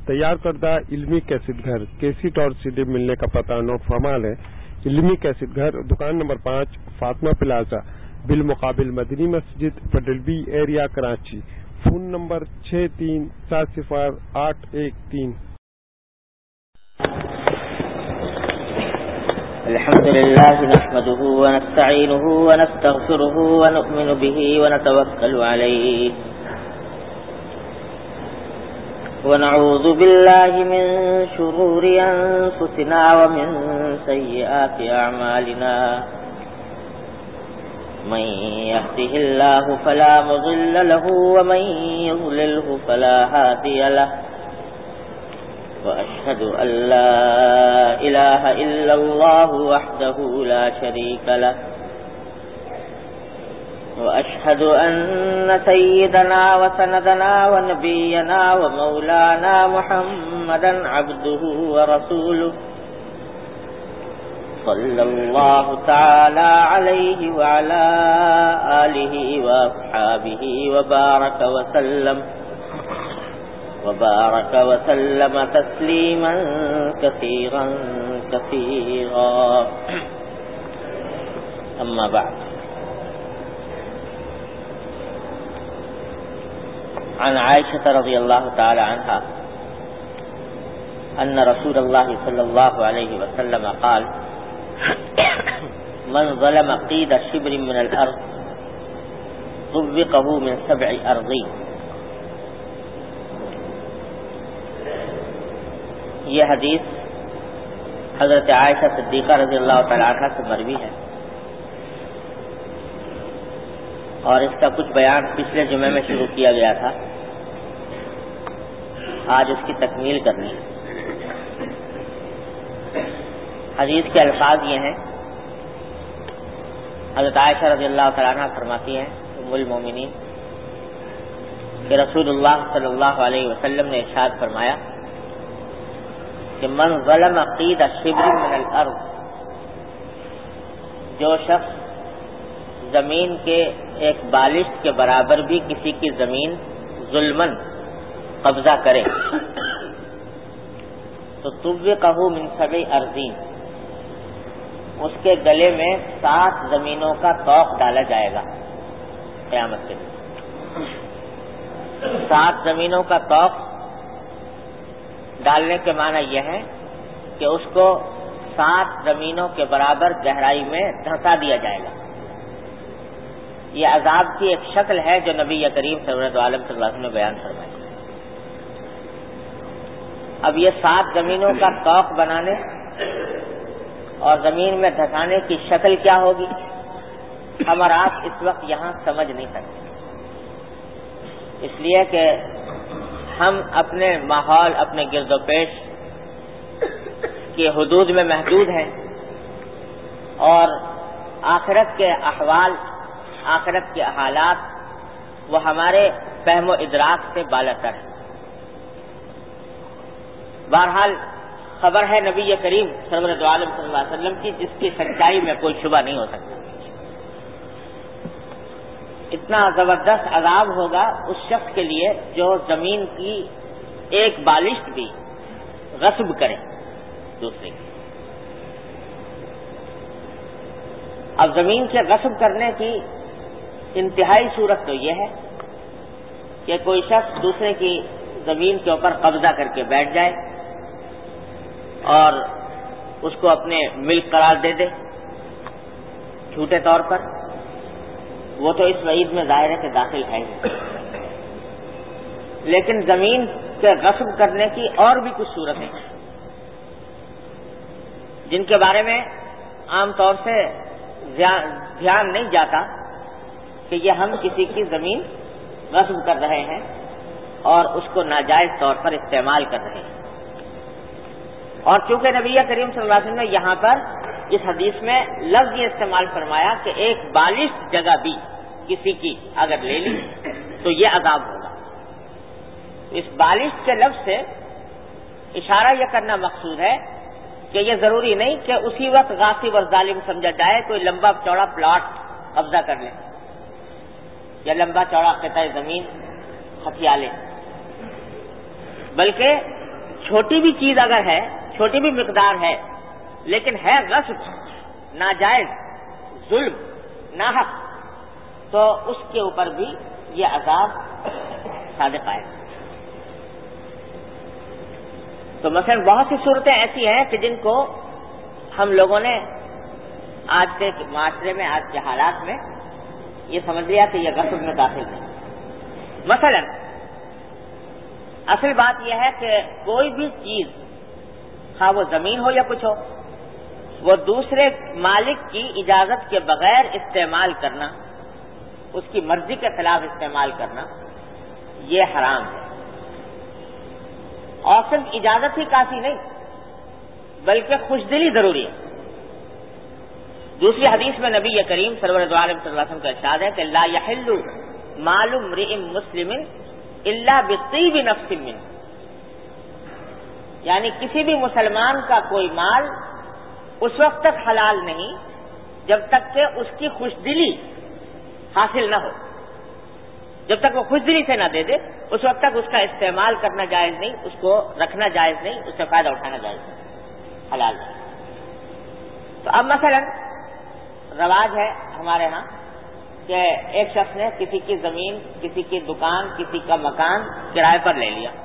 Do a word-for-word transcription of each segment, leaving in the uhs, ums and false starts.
تیار کردہ علمی کیسٹ گھر کیسٹ اور سی ڈی ملنے کا پتہ نو فرمان ہے۔ علمی کیسٹ گھر، دکان نمبر پانچ، فاطمہ پلازا، بالمقابل مدنی مسجد، پٹل B area, Karachi. Phone number چھ تین سات صفر آٹھ ایک تین۔ الحمد لله نحمده ونستعينه ونستغفره ونؤمن به ونتوكل عليه ونعوذ بالله من شرور أنفسنا ومن سيئات أعمالنا من يهده الله فلا مضل له ومن يضلله فلا هادي له وأشهد أن لا إله إلا الله وحده لا شريك له وأشهد أن سيدنا وسندنا ونبينا ومولانا محمدا عبده ورسوله صلى الله تعالى عليه وعلى آله وأصحابه وبارك وسلم وبارك وسلم تسليما كثيرا كثيرا. أما بعد، عن عائشة رضي الله تعالى عنها أن رسول الله صلى الله عليه وسلم قال: من ظلم قيد شبر من الأرض طبقه من سبع أرضين. یہ حدیث حضرت عائشہ صدیقہ رضی اللہ تعالی عنہ سے مروی ہے، اور اس کا کچھ بیان پچھلے جمعے میں شروع کیا گیا تھا، آج اس کی تکمیل کرنی ہے۔ حدیث کے الفاظ یہ ہیں، حضرت عائشہ رضی اللہ تعالی عنہ فرماتی ہیں ام المومنین کہ رسول اللہ صلی اللہ علیہ وسلم نے ارشاد فرمایا کہ من ظلم قید شبر من الارض، جو شخص زمین کے ایک بالشت کے برابر بھی کسی کی زمین ظلمن قبضہ کرے تو طبقہ من سبع ارضین، اس کے گلے میں سات زمینوں کا طوق ڈالا جائے گا قیامت کے دن۔ سات زمینوں کا طوق ڈالنے کے معنی یہ ہے کہ اس کو سات زمینوں کے برابر گہرائی میں دھنسا دیا جائے گا۔ یہ عذاب کی ایک شکل ہے جو نبی کریم سرورت عالم صلی اللہ علیہ وسلم نے بیان فرمائی۔ اب یہ سات زمینوں کا طوق بنانے اور زمین میں دھسانے کی شکل کیا ہوگی، ہم اور آپ اس وقت یہاں سمجھ نہیں سکتے، اس لیے کہ ہم اپنے ماحول، اپنے گرد و پیش کی حدود میں محدود ہیں، اور آخرت کے احوال، آخرت کے حالات وہ ہمارے فہم و ادراک سے بالاتر ہیں۔ بہرحال خبر ہے نبی کریم سرورت عالم صلی اللہ علیہ وسلم کی، جس کی سچائی میں کوئی شبہ نہیں ہو سکتا۔ اتنا زبردست عذاب ہوگا اس شخص کے لیے جو زمین کی ایک بالشت بھی غصب کرے دوسرے کی۔ اب زمین سے غصب کرنے کی انتہائی صورت تو یہ ہے کہ کوئی شخص دوسرے کی زمین کے اوپر قبضہ کر کے بیٹھ جائے اور اس کو اپنے ملک قرار دے دے جھوٹے طور پر، وہ تو اس وعید میں ظاہر ہے کہ داخل ہے ہی۔ لیکن زمین کے غصب کرنے کی اور بھی کچھ صورتیں ہیں جن کے بارے میں عام طور سے دھیان نہیں جاتا کہ یہ ہم کسی کی زمین غصب کر رہے ہیں اور اس کو ناجائز طور پر استعمال کر رہے ہیں۔ اور چونکہ نبی کریم صلی اللہ علیہ وسلم نے یہاں پر اس حدیث میں لفظ یہ استعمال فرمایا کہ ایک بالشت جگہ بھی کسی کی اگر لے لی تو یہ عذاب ہوگا، اس بالشت کے لفظ سے اشارہ یہ کرنا مقصود ہے کہ یہ ضروری نہیں کہ اسی وقت غاصب اور ظالم سمجھا جائے، کوئی لمبا چوڑا پلاٹ قبضہ کر لے یا لمبا چوڑا قطع زمین ہتھیا لے، بلکہ چھوٹی بھی چیز اگر ہے، چھوٹی بھی مقدار ہے، لیکن ہے غصب، ناجائز، ظلم، ناحق، تو اس کے اوپر بھی یہ عذاب صادق آئے. تو مثلا بہت سی صورتیں ایسی ہیں کہ جن کو ہم لوگوں نے آج کے معاشرے میں، آج کے حالات میں یہ سمجھ لیا کہ یہ غصب میں داخل نہیں. مثلا اصل بات یہ ہے کہ کوئی بھی چیز، خواہ وہ زمین ہو یا کچھ ہو، وہ دوسرے مالک کی اجازت کے بغیر استعمال کرنا، اس کی مرضی کے خلاف استعمال کرنا، یہ حرام ہے. اور صرف اجازت ہی کافی نہیں، بلکہ خوشدلی ضروری ہے. دوسری حدیث میں نبی کریم سرور دو عالم صلی اللہ علیہ وسلم کا ارشاد ہے کہ لا یحل مال امرئ مسلم الا بطیب نفس منہ، یعنی کسی بھی مسلمان کا کوئی مال اس وقت تک حلال نہیں جب تک کہ اس کی خوشدلی حاصل نہ ہو. جب تک وہ خوشدلی سے نہ دے دے اس وقت تک اس کا استعمال کرنا جائز نہیں، اس کو رکھنا جائز نہیں، اس سے فائدہ اٹھانا جائز نہیں، حلال نہیں. تو اب مثلا رواج ہے ہمارے ہاں کہ ایک شخص نے کسی کی زمین، کسی کی دکان، کسی کا مکان کرائے پر لے لیا.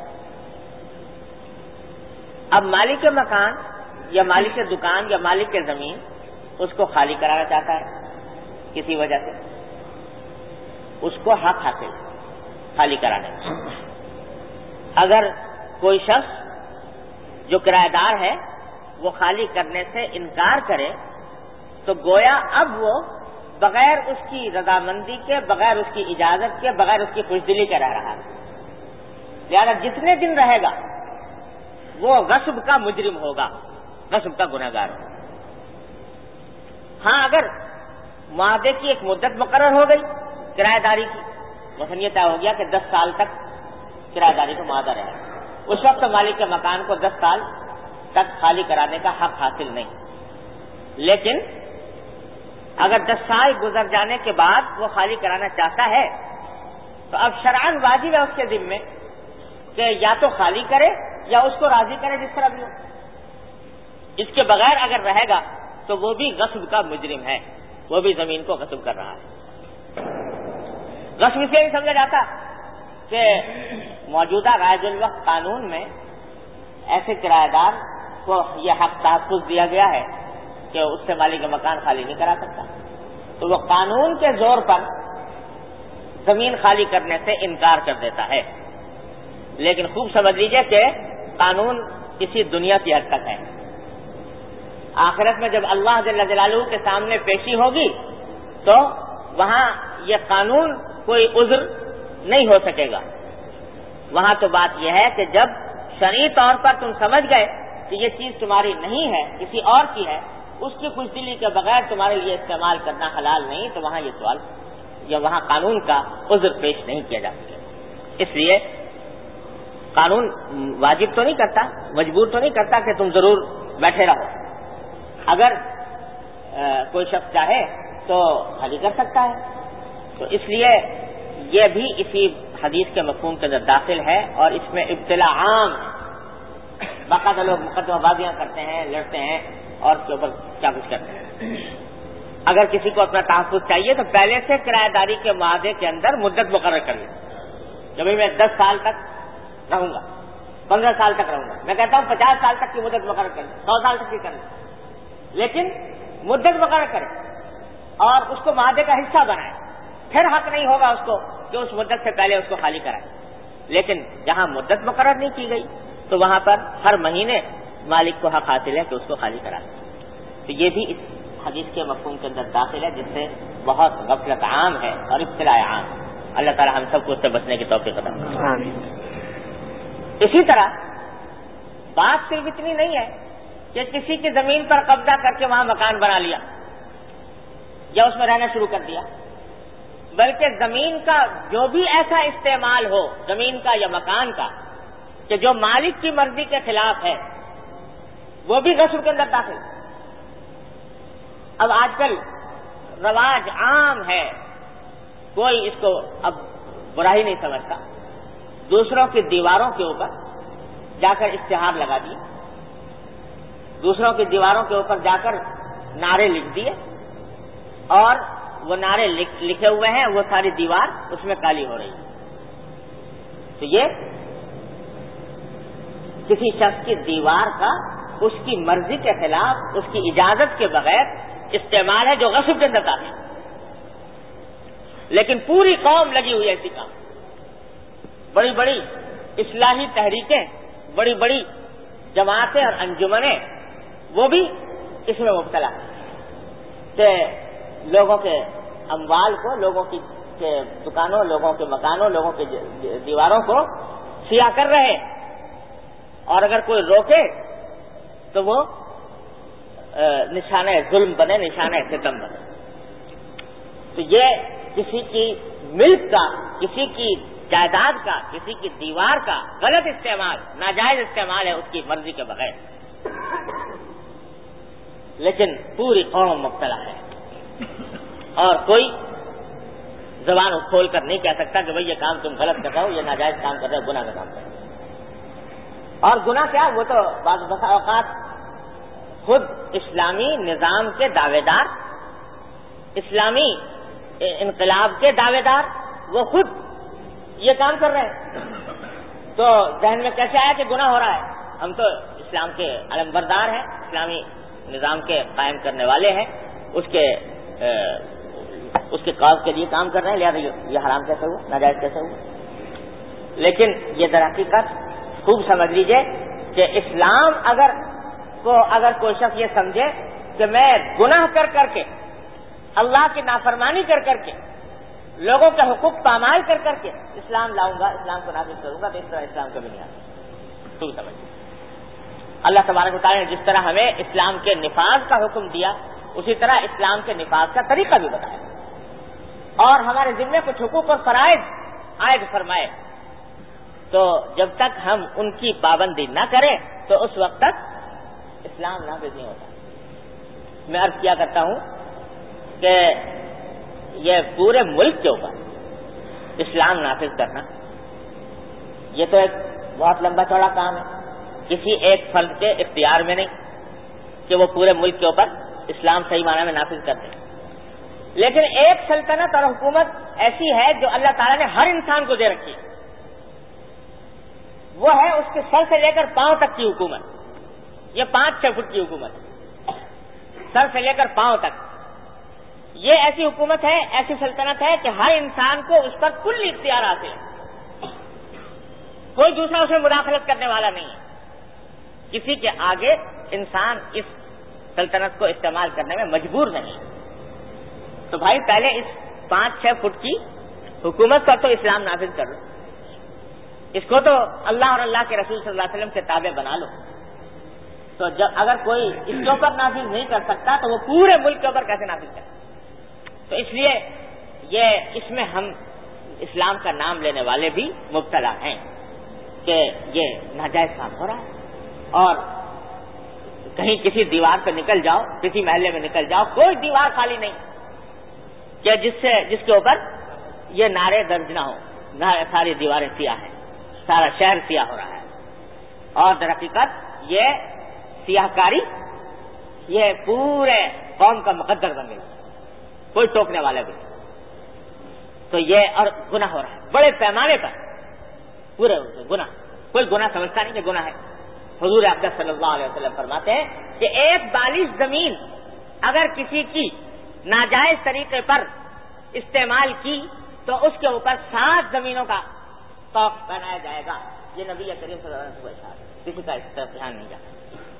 اب مالک مکان یا مالک دکان یا مالک زمین اس کو خالی کرانا چاہتا ہے کسی وجہ سے، اس کو حق حاصل خالی کرانے کا. اگر کوئی شخص جو کرایہ دار ہے وہ خالی کرنے سے انکار کرے تو گویا اب وہ بغیر اس کی رضامندی کے، بغیر اس کی اجازت کے، بغیر اس کی خوشدلی کے رہ رہا ہے. لہذا جتنے دن رہے گا وہ غصب کا مجرم ہوگا، غصب کا گنہگار ہوگا. ہاں اگر معاہدے کی ایک مدت مقرر ہو گئی کرایہ داری کی، مثلا یہ طے ہو گیا کہ دس سال تک کرایہ داری کو معاہدہ رہے، اس وقت مالک کے مکان کو دس سال تک خالی کرانے کا حق حاصل نہیں. لیکن اگر دس سال گزر جانے کے بعد وہ خالی کرانا چاہتا ہے تو اب شرعاً واجب ہے اس کے ذمے کہ یا تو خالی کرے یا اس کو راضی کرے جس طرح بھی ہو. اس کے بغیر اگر رہے گا تو وہ بھی غصب کا مجرم ہے، وہ بھی زمین کو غصب کر رہا ہے. غصب سے نہیں سمجھا جاتا کہ موجودہ رائج الوقت قانون میں ایسے کرایہ دار کو یہ حق تحفظ دیا گیا ہے کہ اس سے مالک مکان خالی نہیں کرا سکتا، تو وہ قانون کے زور پر زمین خالی کرنے سے انکار کر دیتا ہے. لیکن خوب سمجھ لیجئے کہ قانون کسی دنیا کی حد تک ہے. آخرت میں جب اللہ جل جلالہ کے سامنے پیشی ہوگی تو وہاں یہ قانون کوئی عذر نہیں ہو سکے گا. وہاں تو بات یہ ہے کہ جب شرعی طور پر تم سمجھ گئے کہ یہ چیز تمہاری نہیں ہے، کسی اور کی ہے، اس کی خوشدلی کے بغیر تمہارے لیے استعمال کرنا حلال نہیں، تو وہاں یہ سوال یا وہاں قانون کا عذر پیش نہیں کیا جا سکے. اس لیے قانون واجب تو نہیں کرتا، مجبور تو نہیں کرتا کہ تم ضرور بیٹھے رہو. اگر آ, کوئی شخص چاہے تو خالی کر سکتا ہے. تو اس لیے یہ بھی اسی حدیث کے مفہوم کے اندر داخل ہے اور اس میں ابتلا عام ہے. باقاعدہ لوگ مقدمہ بازیاں کرتے ہیں، لڑتے ہیں اور اس کے اوپر کیا کچھ کرتے ہیں. اگر کسی کو اپنا تحفظ چاہیے تو پہلے سے کرایہ داری کے معاہدے کے اندر مدت مقرر کر لیں کہ بھائی میں دس سال تک رہوں گا، پندرہ سال تک رہوں گا. میں کہتا ہوں پچاس سال تک کی مدت مقرر کریں، سو سال تک کی کریں، لیکن مدت مقرر کریں اور اس کو معاہدے کا حصہ بنائیں. پھر حق نہیں ہوگا اس کو کہ اس مدت سے پہلے اس کو خالی کرائے. لیکن جہاں مدت مقرر نہیں کی گئی تو وہاں پر ہر مہینے مالک کو حق حاصل ہے کہ اس کو خالی کرائے. تو یہ بھی اس حدیث کے مفہوم کے اندر داخل ہے جس سے بہت غفلت عام ہے اور ابتلاء عام. اللہ تعالی ہم سب کو اس سے بچنے کی توفیق عطا فرمائے. اسی طرح بات صرف اتنی نہیں ہے کہ کسی کی زمین پر قبضہ کر کے وہاں مکان بنا لیا یا اس میں رہنا شروع کر دیا، بلکہ زمین کا جو بھی ایسا استعمال ہو، زمین کا یا مکان کا، کہ جو مالک کی مرضی کے خلاف ہے، وہ بھی غصب کے اندر داخل. اب آج کل رواج عام ہے، کوئی اس کو اب برا ہی نہیں سمجھتا، دوسروں کی دیواروں کے اوپر جا کر اشتہار لگا دیے، دوسروں کی دیواروں کے اوپر جا کر نعرے لکھ دیے، اور وہ نعرے لکھے ہوئے ہیں، وہ ساری دیوار اس میں کالی ہو رہی ہے۔ تو یہ کسی شخص کی دیوار کا اس کی مرضی کے خلاف، اس کی اجازت کے بغیر استعمال ہے، جو غصب کے اندر آتا ہے۔ لیکن پوری قوم لگی ہوئی ہے اسی کام، بڑی بڑی اصلاحی تحریکیں، بڑی بڑی جماعتیں اور انجمنیں، وہ بھی اس میں مبتلا ہیں کہ لوگوں کے اموال کو، لوگوں کی کے دکانوں، لوگوں کے مکانوں، لوگوں کے دیواروں کو سیاہ کر رہے ہیں، اور اگر کوئی روکے تو وہ نشانہ ظلم بنے، نشانہ ستم بنے۔ تو یہ کسی کی ملک کا، کسی کی جائیداد کا، کسی کی دیوار کا غلط استعمال، ناجائز استعمال ہے اس کی مرضی کے بغیر، لیکن پوری قوم مبتلا ہے، اور کوئی زبان کھول کر نہیں کہہ سکتا کہ بھئی یہ کام تم غلط کر رہے ہو، یہ ناجائز کام کر رہے ہو، گناہ کا کام کر رہے ہو۔ اور گناہ کیا، وہ تو بعض اوقات خود اسلامی نظام کے دعوے دار، اسلامی انقلاب کے دعوے دار، وہ خود یہ کام کر رہے ہیں، تو ذہن میں کیسے آیا کہ گناہ ہو رہا ہے؟ ہم تو اسلام کے علمبردار ہیں، اسلامی نظام کے قائم کرنے والے ہیں، اس کے اس کے کاز کے لیے کام کر رہے ہیں، لہٰذا یہ حرام کیسے ہوا، ناجائز کیسے ہوا؟ لیکن یہ در حقیقت خوب سمجھ لیجئے کہ اسلام اگر کو اگر کوئی شخص یہ سمجھے کہ میں گناہ کر کر کے، اللہ کی نافرمانی کر کر کے، لوگوں کے حقوق پامال کر کر کے اسلام لاؤں گا، اسلام کو نافذ کروں گا، تو اس طرح اسلام کبھی نہیں آتا۔ خوب سمجھیے، اللہ تبارک و تعالیٰ نے جس طرح ہمیں اسلام کے نفاذ کا حکم دیا، اسی طرح اسلام کے نفاذ کا طریقہ بھی بتایا، اور ہمارے ذمے کچھ حقوق اور فرائض عائد فرمائے، تو جب تک ہم ان کی پابندی نہ کریں تو اس وقت تک اسلام نافذ نہیں ہوتا۔ میں عرض کیا کرتا ہوں کہ یہ پورے ملک کے اوپر اسلام نافذ کرنا، یہ تو ایک بہت لمبا چوڑا کام ہے، کسی ایک فرد کے اختیار میں نہیں کہ وہ پورے ملک کے اوپر اسلام صحیح معنی میں نافذ کر دیں، لیکن ایک سلطنت اور حکومت ایسی ہے جو اللہ تعالیٰ نے ہر انسان کو دے رکھی ہے، وہ ہے اس کے سر سے لے کر پاؤں تک کی حکومت۔ یہ پانچ چھ فٹ کی حکومت، سر سے لے کر پاؤں تک، یہ ایسی حکومت ہے، ایسی سلطنت ہے کہ ہر انسان کو اس پر کل اختیار حاصل ہے، کوئی دوسرا اس میں مداخلت کرنے والا نہیں ہے، کسی کے آگے انسان اس سلطنت کو استعمال کرنے میں مجبور نہیں۔ تو بھائی پہلے اس پانچ چھ فٹ کی حکومت پر تو اسلام نافذ کر لو، اس کو تو اللہ اور اللہ کے رسول صلی اللہ علیہ وسلم کے تابع بنا لو، تو جب اگر کوئی اس کے اوپر نافذ نہیں کر سکتا تو وہ پورے ملک کے اوپر کیسے نافذ کرے؟ تو اس لیے یہ اس میں ہم اسلام کا نام لینے والے بھی مبتلا ہیں کہ یہ ناجائز کام ہو رہا ہے، اور کہیں کسی دیوار پہ نکل جاؤ، کسی محلے میں نکل جاؤ، کوئی دیوار خالی نہیں کہ جس سے جس کے اوپر یہ نعرے درج نہ ہو، ساری دیواریں سیاہ ہیں، سارا شہر سیاہ ہو رہا ہے، اور در حقیقت یہ سیاہ کاری یہ پورے قوم کا مقدر بن گئی، کوئی ٹوکنے والا بھی نہیں۔ تو یہ اور گناہ ہو رہا ہے بڑے پیمانے پر، پورے گناہ، کوئی گناہ سمجھتا نہیں کہ گناہ ہے۔ حضور اقدس صلی اللہ علیہ وسلم فرماتے ہیں کہ ایک بالش زمین اگر کسی کی ناجائز طریقے پر استعمال کی تو اس کے اوپر سات زمینوں کا طوق بنایا جائے گا۔ یہ نبی کریم صلی اللہ علیہ وسلم کا اشارہ، کسی کا اس طرف دھیان نہیں جاتا،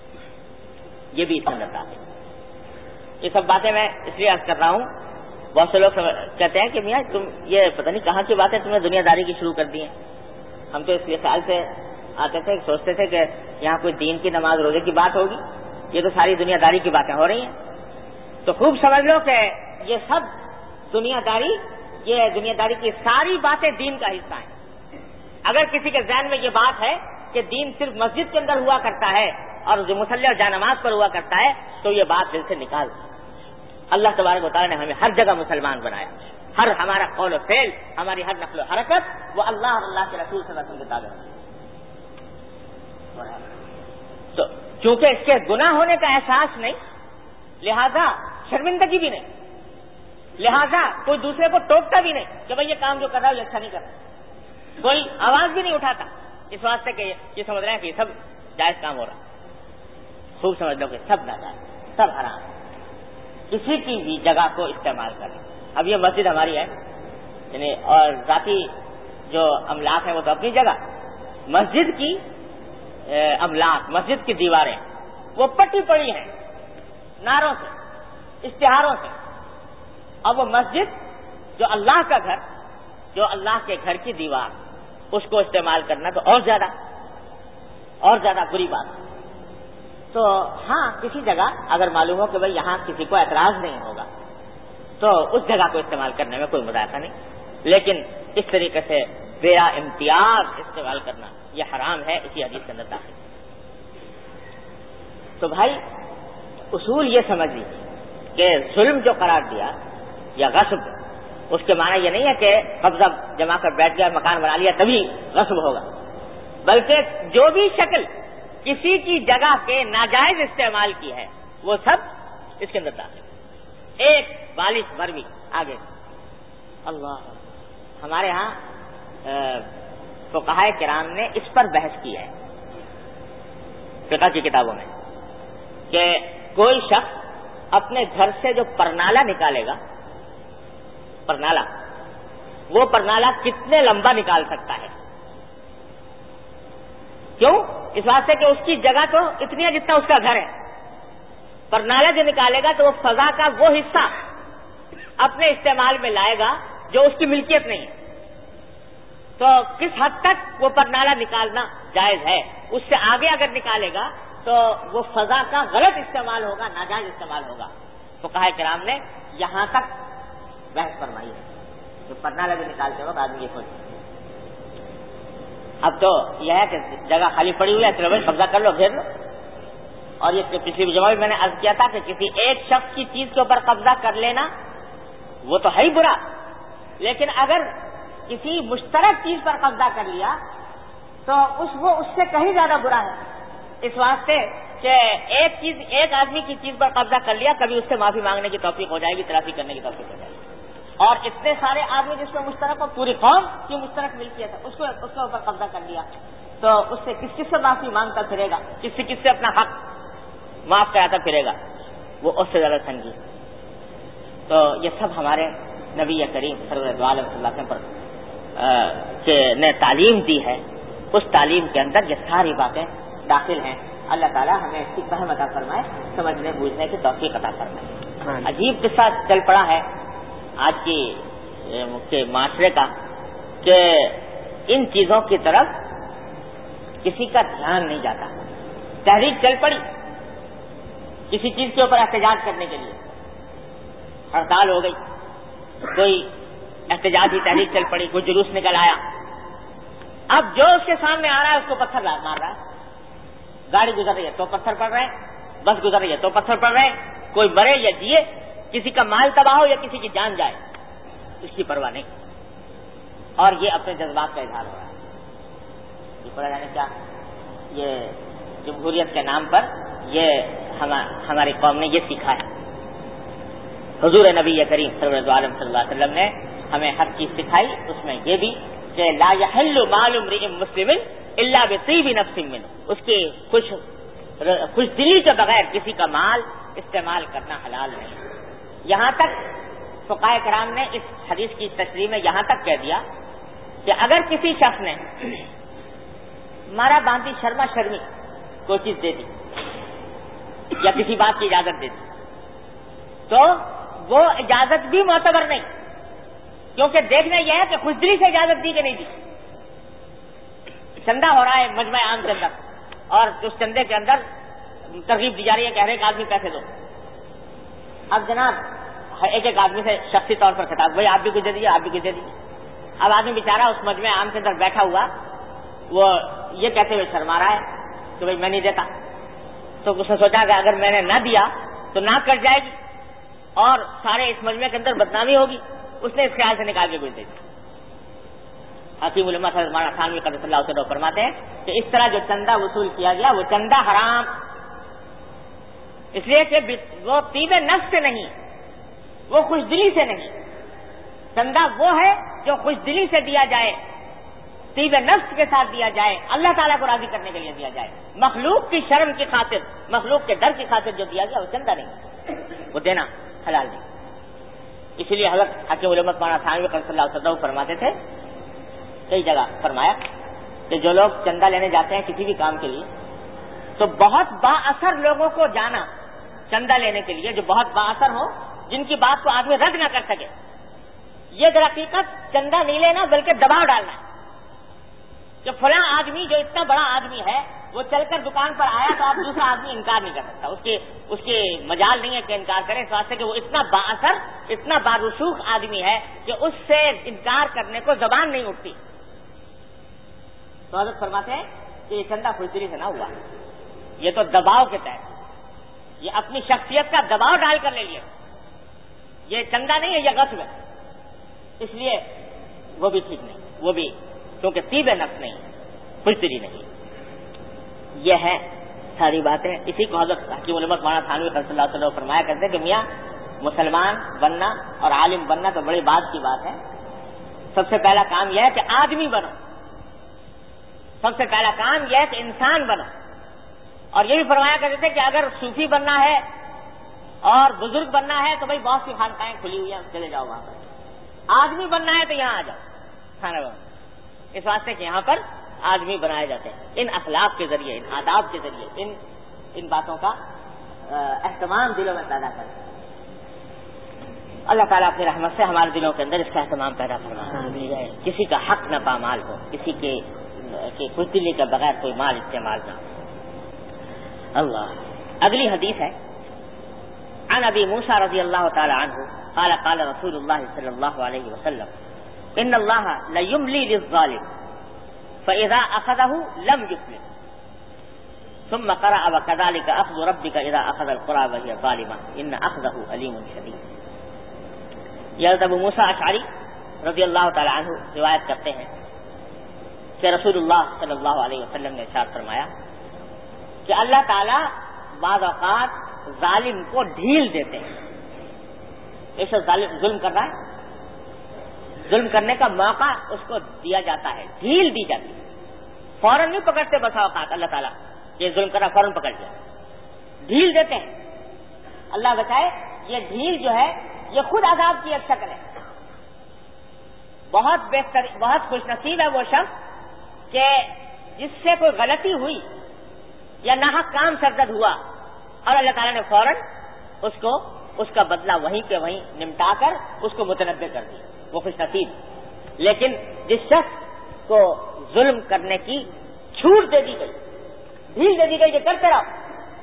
یہ بھی اس میں بتا ہے۔ یہ سب باتیں میں اس لیے عرض کر رہا ہوں، بہت سے لوگ کہتے ہیں کہ میاں تم یہ پتہ نہیں کہاں کی باتیں تم نے دنیا داری کی شروع کر دی ہیں۔ ہم تو اس لیے خیال سے آتے تھے، سوچتے تھے کہ یہاں کوئی دین کی نماز روزے کی بات ہوگی، یہ تو ساری دنیا داری کی باتیں ہو رہی ہیں۔ تو خوب سمجھ لو کہ یہ سب دنیا داری، یہ دنیا داری کی ساری باتیں دین کا حصہ ہیں۔ اگر کسی کے ذہن میں یہ بات ہے کہ دین صرف مسجد کے اندر ہوا کرتا ہے اور جو مصلی اور جانماز پر ہوا کرتا ہے، تو یہ بات دل سے نکال دیں۔ اللہ تبارک و تعالیٰ نے ہمیں ہر جگہ مسلمان بنایا، ہر ہمارا قول و فعل، ہماری ہر نقل و حرکت وہ اللہ اور اللہ کے رسول صلی اللہ علیہ وسلم کے تابع ہے۔ تو چونکہ اس کے گناہ ہونے کا احساس نہیں، لہذا شرمندگی بھی نہیں، لہذا کوئی دوسرے کو ٹوکتا بھی نہیں کہ بھائی یہ کام جو کر رہا ہے یہ اچھا نہیں کر رہا، کوئی آواز بھی نہیں اٹھاتا اس واسطے کہ یہ سمجھ رہے ہیں کہ یہ سب جائز کام ہو رہا ہے۔ خوب سمجھ لو کہ سب ناجائز، سب حرام، کسی کی بھی جگہ کو استعمال کریں۔ اب یہ مسجد ہماری ہے، یعنی اور ذاتی جو املاک ہیں وہ تو اپنی جگہ، مسجد کی املاک، مسجد کی دیواریں وہ پٹی پڑی ہیں نعروں سے، اشتہاروں سے، اب وہ مسجد جو اللہ کا گھر، جو اللہ کے گھر کی دیوار، اس کو استعمال کرنا تو اور زیادہ اور زیادہ بری بات ہے۔ تو ہاں کسی جگہ اگر معلوم ہو کہ بھائی یہاں کسی کو اعتراض نہیں ہوگا تو اس جگہ کو استعمال کرنے میں کوئی مذائقہ نہیں، لیکن اس طریقے سے بے امتیاز استعمال کرنا یہ حرام ہے، اسی حدیث کے اندر داخل۔ تو بھائی اصول یہ سمجھ لیجیے کہ ظلم جو قرار دیا یا غصب، اس کے معنی یہ نہیں ہے کہ قبضہ جما کر بیٹھ گیا، مکان بنا لیا تبھی غصب ہوگا، بلکہ جو بھی شکل کسی کی جگہ کے ناجائز استعمال کی ہے وہ سب اس کے اندر داخل۔ ایک بالش بھر بھی آگے اللہ، ہمارے ہاں فقہائے کرام نے اس پر بحث کی ہے فقہ کی کتابوں میں کہ کوئی شخص اپنے گھر سے جو پرنالہ نکالے گا، پرنالہ، وہ پرنالہ کتنے لمبا نکال سکتا ہے؟ کیوں؟ اس واسطے کہ اس کی جگہ تو اتنی ہے جتنا اس کا گھر ہے، پرنالہ جو نکالے گا تو وہ فضا کا وہ حصہ اپنے استعمال میں لائے گا جو اس کی ملکیت نہیں ہے۔ تو کس حد تک وہ پرنالہ نکالنا جائز ہے؟ اس سے آگے اگر نکالے گا تو وہ فضا کا غلط استعمال ہوگا، ناجائز استعمال ہوگا۔ فقہائے کرام نے یہاں تک بحث فرمائی ہے کہ پرنالہ جو نکالتے وقت آدمی یہ سوچے۔ اب تو یہ ہے کہ جگہ خالی پڑی ہوئی ہے، چلو بھائی قبضہ کر لو، گھیر لو۔ اور یہ پچھلی جمعہ میں میں نے عرض کیا تھا کہ کسی ایک شخص کی چیز کے اوپر قبضہ کر لینا وہ تو ہے ہی برا، لیکن اگر کسی مشترک چیز پر قبضہ کر لیا تو اس وہ اس سے کہیں زیادہ برا ہے، اس واسطے کہ ایک چیز ایک آدمی کی چیز پر قبضہ کر لیا، کبھی اس سے معافی مانگنے کی توفیق ہو جائے گی، تلافی کرنے کی توفیق ہو جائے گی، اور اتنے سارے آدمی جس میں مشترک ہو، پوری قوم کی مشترک ملکیت ہے، اس کو اس کے اوپر قبضہ کر لیا تو اس سے کس کس سے معافی مانگتا پھرے گا، کس سے کس سے اپنا حق معاف کراتا پھرے گا، وہ اس سے زیادہ سنگین۔ تو یہ سب ہمارے نبی کریم صلی اللہ علیہ وسلم پر کہ نے تعلیم دی ہے، اس تعلیم کے اندر یہ ساری باتیں داخل ہیں۔ اللہ تعالیٰ ہمیں اس کی فہم عطا فرمائے، سمجھنے بوجھنے کی توفیق عطا فرمائے۔ عجیب قصہ چل پڑا ہے آج کی کے معاشرے کا کہ ان چیزوں کی طرف کسی کا دھیان نہیں جاتا۔ تحریک چل پڑی کسی چیز کے اوپر احتجاج کرنے کے لیے، ہڑتال ہو گئی، کوئی احتجاجی تحریک چل پڑی، کوئی جلوس نکل آیا، اب جو اس کے سامنے آ رہا ہے اس کو پتھر مار رہا ہے، گاڑی گزر رہی ہے تو پتھر پڑ رہے ہیں، بس گزر رہی ہے تو پتھر پڑ رہے ہیں، کوئی مرے یا جیے، کسی کا مال تباہ ہو یا کسی کی جان جائے، اس کی پرواہ نہیں، اور یہ اپنے جذبات کا اظہار ہو رہا ہے۔ یہ پڑھا جانے کیا، یہ جمہوریت کے نام پر یہ ہماری قوم نے یہ سیکھا ہے۔ حضور نبی کریم صلی اللہ علیہ وسلم نے ہمیں ہر چیز سکھائی، اس میں یہ بھی کہ لا یحل مال امرئ مسلم الا بطیب نفس منہ، اس کی خوش خوش دلی کے بغیر کسی کا مال استعمال کرنا حلال نہیں۔ یہاں تک فقہائے کرام نے اس حدیث کی تشریح میں یہاں تک کہہ دیا کہ اگر کسی شخص نے مارا باندھی شرما شرمی کوئی چیز دے دی یا کسی بات کی اجازت دے دی تو وہ اجازت بھی معتبر نہیں، کیونکہ دیکھنا یہ ہے کہ خوش دلی سے اجازت دی کہ نہیں دی۔ چندہ ہو رہا ہے مجمع عام کے اندر اور اس چندے کے اندر ترغیب دی جا رہی ہے کہ ہر ایک آدمی پیسے دو۔ اب جناب ایک ایک آدمی سے شخصی طور پر خطاب، بھائی آپ بھی کچھ دے دیجیے، آپ بھی کچھ دے دیجیے۔ اب آدمی بیچارہ اس مجمع عام کے اندر بیٹھا ہوا وہ یہ کہتے ہوئے شرما رہا ہے کہ بھائی میں نہیں دیتا، تو اس نے سوچا کہ اگر میں نے نہ دیا تو نہ کٹ جائے گی اور سارے اس مجمع کے اندر بدنامی ہوگی، اس نے اس خیال سے نکال کے کچھ دے دی۔ حکیم الامت حضرت مولانا تھانوی قدس اللہ تعالی فرماتے ہیں کہ اس طرح جو چندہ وصول کیا گیا وہ چندہ حرام، اس لیے کہ وہ طیب نفس سے نہیں، وہ خوش دلی سے نہیں. چندہ وہ ہے جو خوش دلی سے دیا جائے، طیب نفس کے ساتھ دیا جائے، اللہ تعالیٰ کو راضی کرنے کے لیے دیا جائے. مخلوق کی شرم کی خاطر، مخلوق کے ڈر کی خاطر جو دیا گیا وہ چندہ نہیں، وہ دینا حلال نہیں. اسی لیے حضرت حکیم الامت مولانا تھانوی قدس اللہ تعالی فرماتے تھے، کئی جگہ فرمایا کہ جو لوگ چندہ لینے جاتے ہیں کسی بھی کام کے لیے تو بہت با اثر لوگوں کو جانا چندہ لینے کے لیے، جو بہت با اثر ہو، جن کی بات کو آدمی رد نہ کر سکے. یہ در حقیقت چندہ نہیں لینا بلکہ دباؤ ڈالنا ہے کہ فلاں آدمی جو اتنا بڑا آدمی ہے وہ چل کر دکان پر آیا تو آپ دوسرا آدمی انکار نہیں کر سکتا، اس کے اس کے مجال نہیں ہے کہ انکار کرے، اس واسطے کہ وہ اتنا با اثر، اتنا بارسوخ آدمی ہے کہ اس سے انکار کرنے کو زبان نہیں اٹھتی. تو حضرت فرماتے ہیں کہ یہ چندہ خوشدلی سے نہ ہوا، یہ تو دباؤ کے تحت، یہ اپنی شخصیت کا دباؤ ڈال کر لے لیے، یہ چندہ نہیں ہے، یہ غصب ہے. اس لیے وہ بھی ٹھیک نہیں، وہ بھی کیونکہ طیب نفس نہیں، خوشدلی نہیں. یہ ہے ساری باتیں. اسی کو حضرت حکیم الامت مولانا تھانوی قدس اللہ تعالی فرمایا کرتے کہ میاں مسلمان بننا اور عالم بننا تو بڑی بات کی بات ہے. سب سے پہلا کام یہ ہے کہ آدمی بنو، سب سے پہلا کام یہ ہے کہ انسان بنو. اور یہ بھی فرمایا کرتے تھے کہ اگر صوفی بننا ہے اور بزرگ بننا ہے تو بھائی بہت سی خانقاہیں کھلی ہوئی ہیں، چلے جاؤ وہاں پر. آدمی بننا ہے تو یہاں آ جاؤ کھانا بنانا، اس واسطے کہ یہاں پر آدمی بنائے جاتے ہیں. ان اخلاق کے ذریعے، ان آداب کے ذریعے ان ان باتوں کا اہتمام دلوں میں پیدا کریں. اللہ تعالیٰ اپنی رحمت سے ہمارے دلوں کے اندر اس کا اہتمام پیدا فرمائے. کسی کا حق نہ پامال ہو، کسی کے خوش دلی کے بغیر کوئی مال استعمال نہ ہو. اللہ. اگلی حدیث ہے عن ابی موسیٰ رضی اللہ تعالی عنہ قال قال رسول اللہ صلی اللہ علیہ وسلم ان اللہ لیملی للظالم فاذا اخذه لم يفلت ثم قرأ وكذلك اخذ ربك اذا اخذ القرى وهي ظالمة ان اخذه علیم شدید. یہ ابو موسیٰ اشعری رضی اللہ تعالی عنہ روایت کرتے ہیں کہ رسول اللہ صلی اللہ علیہ وسلم نے ارشاد فرمایا کہ اللہ تعالیٰ بعض اوقات ظالم کو ڈھیل دیتے ہیں. ایسا ظالم ظلم کر رہا ہے، ظلم کرنے کا موقع اس کو دیا جاتا ہے، ڈھیل دی جاتی ہے. فوراً نہیں پکڑتے بسا اوقات اللہ تعالیٰ یہ ظلم کر رہا فوراً پکڑ لیا، ڈھیل دیتے ہیں. اللہ بچائے، یہ ڈھیل جو ہے یہ خود عذاب کی ایک شکل ہے. بہت بہتر، بہت خوش نصیب ہے وہ شخص کہ جس سے کوئی غلطی ہوئی یا ناحق کام سرزد ہوا اور اللہ تعالیٰ نے فوراً اس کو اس کا بدلہ وہیں کے وہیں نمٹا کر اس کو متنبع کر دیا، وہ خوش نصیب. لیکن جس شخص کو ظلم کرنے کی چھوٹ دے دی گئی، ڈھیل دے دی گئی کہ کرتے رہو،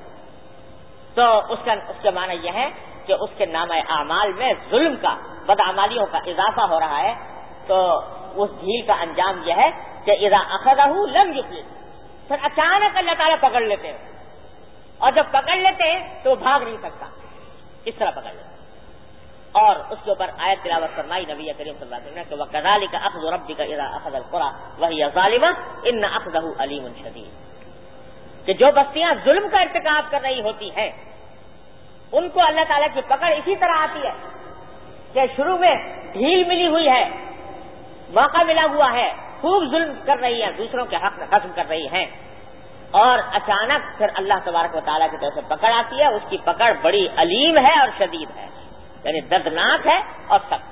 تو اس کا اس کا معنی یہ ہے کہ اس کے نامہ اعمال میں ظلم کا، بدعمالیوں کا اضافہ ہو رہا ہے. تو اس ڈھیل کا انجام یہ ہے کہ اذا اخذہ لم یفلت، پھر اچانک اللہ تعالیٰ پکڑ لیتے ہیں، اور جب پکڑ لیتے ہیں تو وہ بھاگ نہیں سکتا، اس طرح پکڑ لیتے ہیں. اور اس کے اوپر آیت تلاوت فرمائی نبی کریم صلی اللہ علیہ وسلم نے کہ وَكَذَلِكَ أَخْذُ رَبِّكَ إِذَا أَخَذَ الْقُرَى وَهِيَ ظَالِمَةٌ إِنَّ أَخْذَهُ أَلِيمٌ شَدِيدٌ. کہ جو بستیاں ظلم کا ارتکاب کر رہی ہوتی ہیں ان کو اللہ تعالیٰ کی پکڑ اسی طرح آتی ہے کہ شروع میں ڈھیل ملی ہوئی ہے، موقع ملا ہوا ہے، خوب ظلم کر رہی ہیں، دوسروں کے حق ختم کر رہی ہیں، اور اچانک پھر اللہ تبارک و تعالیٰ کی طرف سے پکڑ آتی ہے. اس کی پکڑ بڑی علیم ہے اور شدید ہے، یعنی دردناک ہے اور سخت.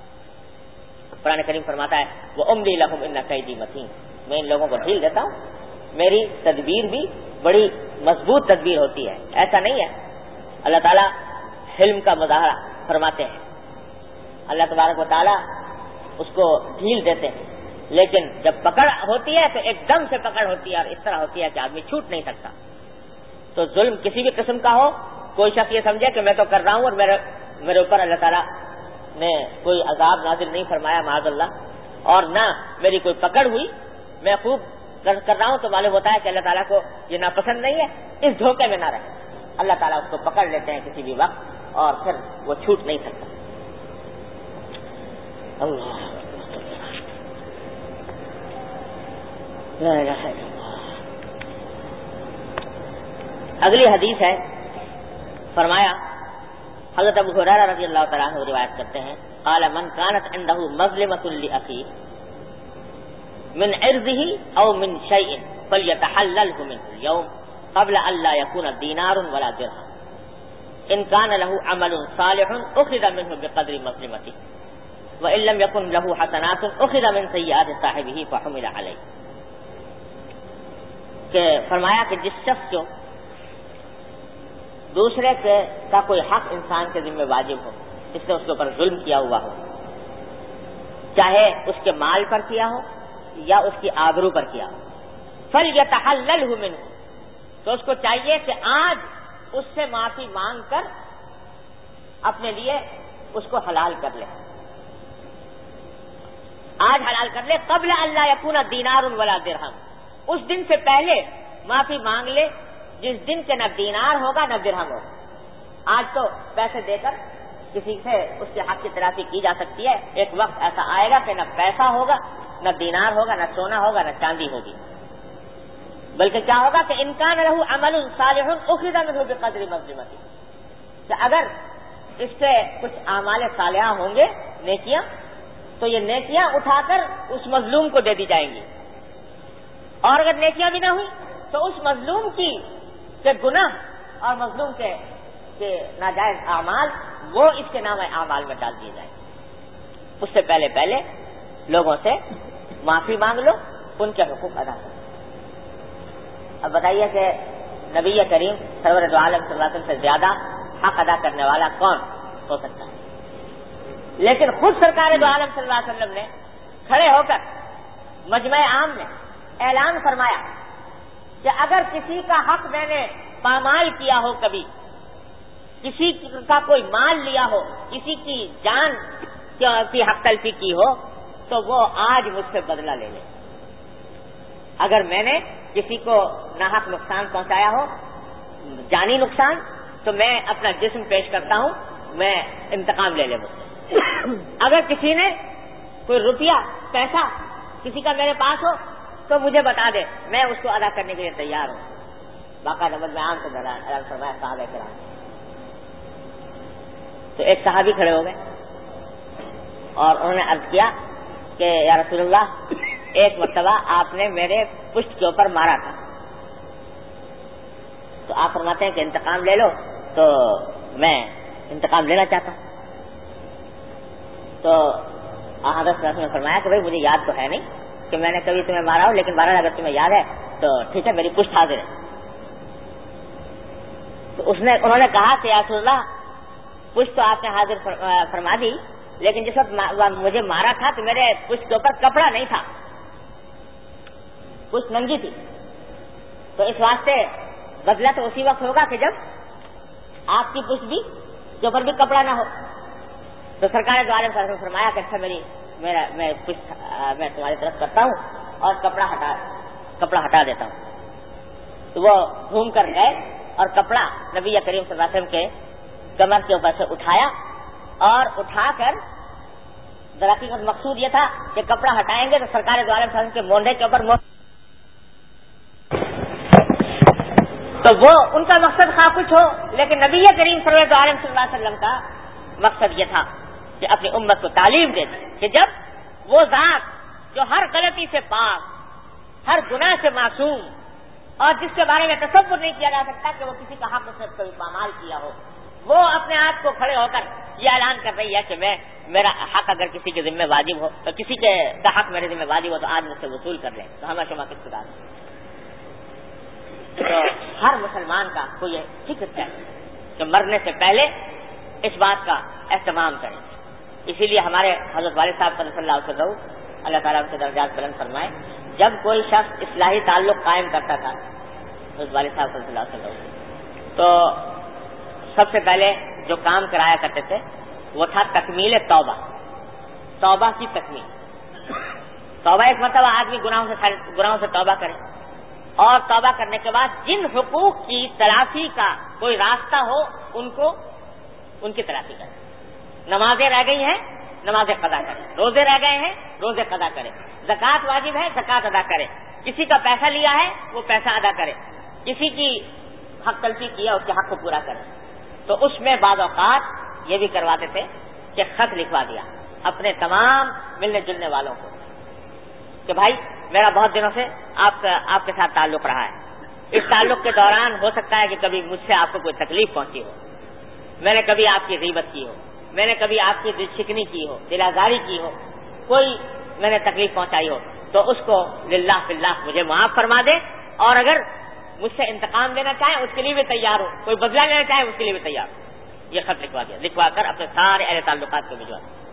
قرآن کریم فرماتا ہے وہ املی لہم ان کیدی متین، میں ان لوگوں کو ڈھیل دیتا ہوں، میری تدبیر بھی بڑی مضبوط تدبیر ہوتی ہے. ایسا نہیں ہے. اللہ تعالیٰ حلم کا مظاہرہ فرماتے ہیں، اللہ تبارک و تعالیٰ اس کو ڈھیل دیتے ہیں، لیکن جب پکڑ ہوتی ہے تو ایک دم سے پکڑ ہوتی ہے اور اس طرح ہوتی ہے کہ آدمی چھوٹ نہیں سکتا. تو ظلم کسی بھی قسم کا ہو، کوئی شخص یہ سمجھے کہ میں تو کر رہا ہوں اور میرے میرے اوپر اللہ تعالیٰ نے کوئی عذاب نازل نہیں فرمایا معاذ اللہ، اور نہ میری کوئی پکڑ ہوئی، میں خوب کر رہا ہوں، تو معلوم ہوتا ہے کہ اللہ تعالیٰ کو یہ ناپسند نہیں ہے. اس دھوکے میں نہ رہے، اللہ تعالیٰ اس کو پکڑ لیتے ہیں کسی بھی وقت اور پھر وہ چھوٹ نہیں سکتا. اللہ لا الہ الا اللہ۔ اگلی حدیث ہے، فرمایا حضرت ابو ہریرہ رضی اللہ تعالیٰ عنہ روایت کرتے ہیں، قال من كانت عنده مظلمة لأخيه من عرضه او من شيء فليتحلله منه اليوم قبل ان لا يكون دینار ولا درہم، ان كان له عمل صالح اخذ منه بقدر مظلمته وان لم يكن له حسنات اخذ من سیئات صاحبه فحمل عليه۔ کہ فرمایا کہ جس شخص کو دوسرے کے کا کوئی حق انسان کے ذمہ واجب ہو، جس نے اس کے اوپر ظلم کیا ہوا ہو، چاہے اس کے مال پر کیا ہو یا اس کی آبرو پر کیا ہو، فَلْيَتَحَلَّلْهُ مِنْهُ، تو اس کو چاہیے کہ آج اس سے معافی مانگ کر اپنے لیے اس کو حلال کر لے، آج حلال کر لے، قبل اللہ یکون دینار ولا درہم، اس دن سے پہلے معافی مانگ لے جس دن کے نہ دینار ہوگا نہ درہم ہوگا۔ آج تو پیسے دے کر کسی سے اس کے حق کی تلافی کی جا سکتی ہے، ایک وقت ایسا آئے گا کہ نہ پیسہ ہوگا نہ دینار ہوگا نہ سونا ہوگا نہ چاندی ہوگی، بلکہ کیا ہوگا کہ ان کان لہ عمل صالح اخذ منہ بقدر مظلمتہ، کہ اگر اس سے کچھ اعمال صالحہ ہوں گے، نیکیاں، تو یہ نیکیاں اٹھا کر اس مظلوم کو دے دی جائیں گی، اور اگر نیکیاں بھی نہ ہوئی تو اس مظلوم کی کے گناہ اور مظلوم کے کے ناجائز اعمال وہ اس کے نام اعمال میں ڈال دیے جائیں گے۔ اس سے پہلے پہلے لوگوں سے معافی مانگ لو، ان کے حقوق ادا کرو۔ اب بتائیے کہ نبی کریم سرور دو عالم صلی اللہ علیہ وسلم سے زیادہ حق ادا کرنے والا کون ہو سکتا ہے؟ لیکن خود سرکار دو عالم صلی اللہ علیہ وسلم نے کھڑے ہو کر مجمع عام میں اعلان فرمایا کہ اگر کسی کا حق میں نے پامال کیا ہو، کبھی کسی کا کوئی مال لیا ہو، کسی کی جان کی حق تلفی کی ہو، تو وہ آج مجھ سے بدلہ لے لے۔ اگر میں نے کسی کو ناحق نقصان پہنچایا ہو، جانی نقصان، تو میں اپنا جسم پیش کرتا ہوں، میں انتقام لے لے مجھ سے۔ اگر کسی نے کوئی روپیہ پیسہ کسی کا میرے پاس ہو تو مجھے بتا دے، میں اس کو ادا کرنے کے لیے تیار ہوں۔ باقاعدہ میں عام سے اعلان فرمایا صحابہ کرام۔ تو ایک صحابی کھڑے ہو گئے اور انہوں نے عرض کیا کہ یا رسول اللہ، ایک مرتبہ آپ نے میرے پشت کے اوپر مارا تھا، تو آپ فرماتے ہیں کہ انتقام لے لو، تو میں انتقام لینا چاہتا ہوں۔ تو حضرت صلی اللہ علیہ وسلم نے فرمایا کہ بھائی مجھے یاد تو ہے نہیں کہ میں نے کبھی تمہیں مارا ہو، لیکن بہرحال اگر تمہیں یاد ہے تو ٹھیک ہے، میری پشت حاضر ہے۔ تو اس نے انہوں نے کہا کہ یا رسول اللہ، پشت تو آپ نے حاضر فرما دی، لیکن جس وقت مجھے مارا تھا تو میرے پشت کے اوپر کپڑا نہیں تھا، پشت ننگی تھی، تو اس واسطے بدلہ تو اسی وقت ہوگا کہ جب آپ کی پشت بھی کے اوپر بھی کپڑا نہ ہو۔ تو سرکار دو عالم صلی اللہ علیہ وسلم فرمایا کہ اچھا میری میرا میں پشت میں تمہاری طرف کرتا ہوں اور کپڑا ہٹا کپڑا ہٹا دیتا ہوں۔ تو وہ گھوم کر گئے اور کپڑا نبی کریم صلی اللہ علیہ وسلم کے کمر کے اوپر سے اٹھایا، اور اٹھا کر دراصل مقصود یہ تھا کہ کپڑا ہٹائیں گے تو سرکار دو عالم صلی اللہ علیہ وسلم کے مونڈے کے اوپر تو وہ ان کا مقصد خواہ کچھ ہو، لیکن نبی کریم صلی اللہ علیہ وسلم کا مقصد یہ تھا کہ اپنی امت کو تعلیم دے دی کہ جب وہ ذات جو ہر غلطی سے پاک، ہر گناہ سے معصوم، اور جس کے بارے میں تصور نہیں کیا جا سکتا کہ وہ کسی کا حق سے کوئی پامال کیا ہو، وہ اپنے آپ کو کھڑے ہو کر یہ اعلان کر رہی ہے کہ میں میرا حق اگر کسی کے ذمہ واجب ہو تو کسی کے کا حق میرے ذمہ واجب ہو تو آج مجھ سے وصول کر لیں، تو ہمیں شما کس خدا ہے۔ تو ہر مسلمان کا کو یہ فکر ہے کہ مرنے سے پہلے اس بات کا اہتمام کریں۔ اسی لیے ہمارے حضرت والد صاحب صلی اللہ علیہ وسلم، اللہ تعالیٰ سے درجات بلند فرمائے، جب کوئی شخص اصلاحی تعلق قائم کرتا تھا حضرت والد صاحب صلی اللہ علیہ وسلم، تو سب سے پہلے جو کام کرایا کرتے تھے وہ تھا تکمیل توبہ، توبہ کی تکمیل۔ توبہ ایک مرتبہ آدمی گناہوں سے گناہوں سے توبہ کرے، اور توبہ کرنے کے بعد جن حقوق کی تلافی کا کوئی راستہ ہو ان کو ان کی تلافی کرے۔ نمازیں رہ گئی ہیں، نمازیں قضا کرے، روزے رہ گئے ہیں، روزے قضا کرے، زکوٰۃ واجب ہے، زکوٰۃ ادا کرے، کسی کا پیسہ لیا ہے وہ پیسہ ادا کرے، کسی کی حق تلفی کیا اس کے حق کو پورا کرے. تو اس میں بعض اوقات یہ بھی کرواتے تھے کہ خط لکھوا دیا اپنے تمام ملنے جلنے والوں کو کہ بھائی میرا بہت دنوں سے آپ آپ کے ساتھ تعلق رہا ہے، اس تعلق کے دوران ہو سکتا ہے کہ کبھی مجھ سے آپ کو کوئی تکلیف پہنچی ہو، میں نے کبھی آپ کی غیبت کی ہو، میں نے کبھی آپ کی دل شکنی کی ہو، دل آزاری کی ہو، کوئی میں نے تکلیف پہنچائی ہو، تو اس کو للہ فی اللہ مجھے معاف فرما دے، اور اگر مجھ سے انتقام لینا چاہیں اس کے لیے بھی تیار ہو، کوئی بدلہ لینا چاہے اس کے لیے بھی تیار ہو. یہ خط لکھوا دیا، لکھوا کر اپنے سارے اہل تعلقات کو بھجوا دیا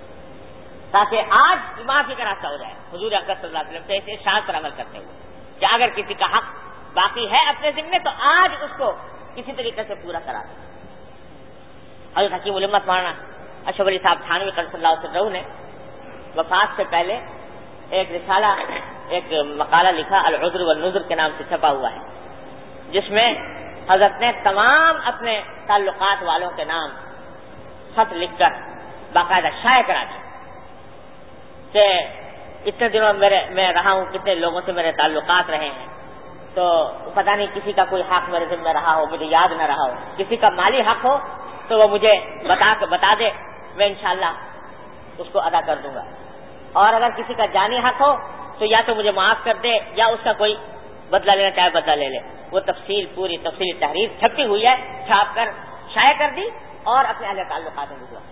تاکہ آج معافی کا راستہ ہو جائے. حضور اکرم صلی اللہ علیہ وسلم سے اس ارشاد پر عمل کرتے ہوئے کہ اگر کسی کا حق باقی ہے اپنے ذمے تو آج اس کو کسی طریقے سے پورا کرا دیں. حضرت حکیم الامت مولانا اشرف علی صاحب تھانوی قدس اللہ سرہ نے وفات سے پہلے ایک رسالہ ایک مقالہ لکھا العذر والنذر کے نام سے چھپا ہوا ہے، جس میں حضرت نے تمام اپنے تعلقات والوں کے نام خط لکھ کر باقاعدہ شائع کرا دیا کہ اتنے دنوں میرے میں رہا ہوں، کتنے لوگوں سے میرے تعلقات رہے ہیں، تو پتہ نہیں کسی کا کوئی حق میرے ذمہ رہا ہو، مجھے یاد نہ رہا ہو، کسی کا مالی حق ہو تو وہ مجھے بتا بتا دے، میں انشاءاللہ اس کو ادا کر دوں گا، اور اگر کسی کا جانی حق ہو تو یا تو مجھے معاف کر دے یا اس کا کوئی بدلہ لینا چاہے بدلہ لے لے. وہ تفصیل پوری تفصیلی تحریر چھپی ہوئی ہے، چھاپ کر شائع کر دی اور اپنے اہل تعلقات میں بھجوا.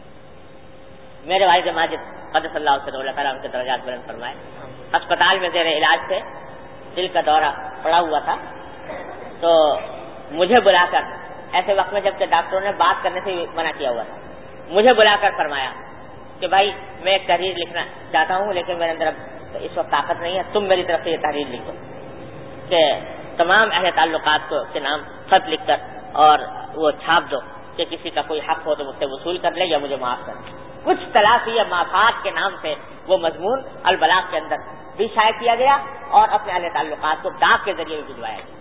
میرے والد ماجد قدس اللہ علیہ اللہ تعالیٰ ان کے درجات بلند فرمائے، اسپتال میں زیر علاج تھے، دل کا دورہ پڑا ہوا تھا، تو مجھے بلا کر ایسے وقت میں جب کہ ڈاکٹروں نے بات کرنے سے منع کیا ہوا تھا، مجھے بلا کر فرمایا کہ بھائی میں ایک تحریر لکھنا چاہتا ہوں لیکن میرے اندر اس وقت طاقت نہیں ہے، تم میری طرف سے یہ تحریر لکھو کہ تمام اہل تعلقات کو کے نام خط لکھ کر اور وہ چھاپ دو کہ کسی کا کوئی حق ہو تو مجھ سے وصول کر لے یا مجھے معاف کر لے. کچھ تلافی یا معافات کے نام سے وہ مضمون البلاغ کے اندر بھی شائع کیا گیا اور اپنے اہل تعلقات کو ڈاک کے ذریعے بھی بھجوایا گیا.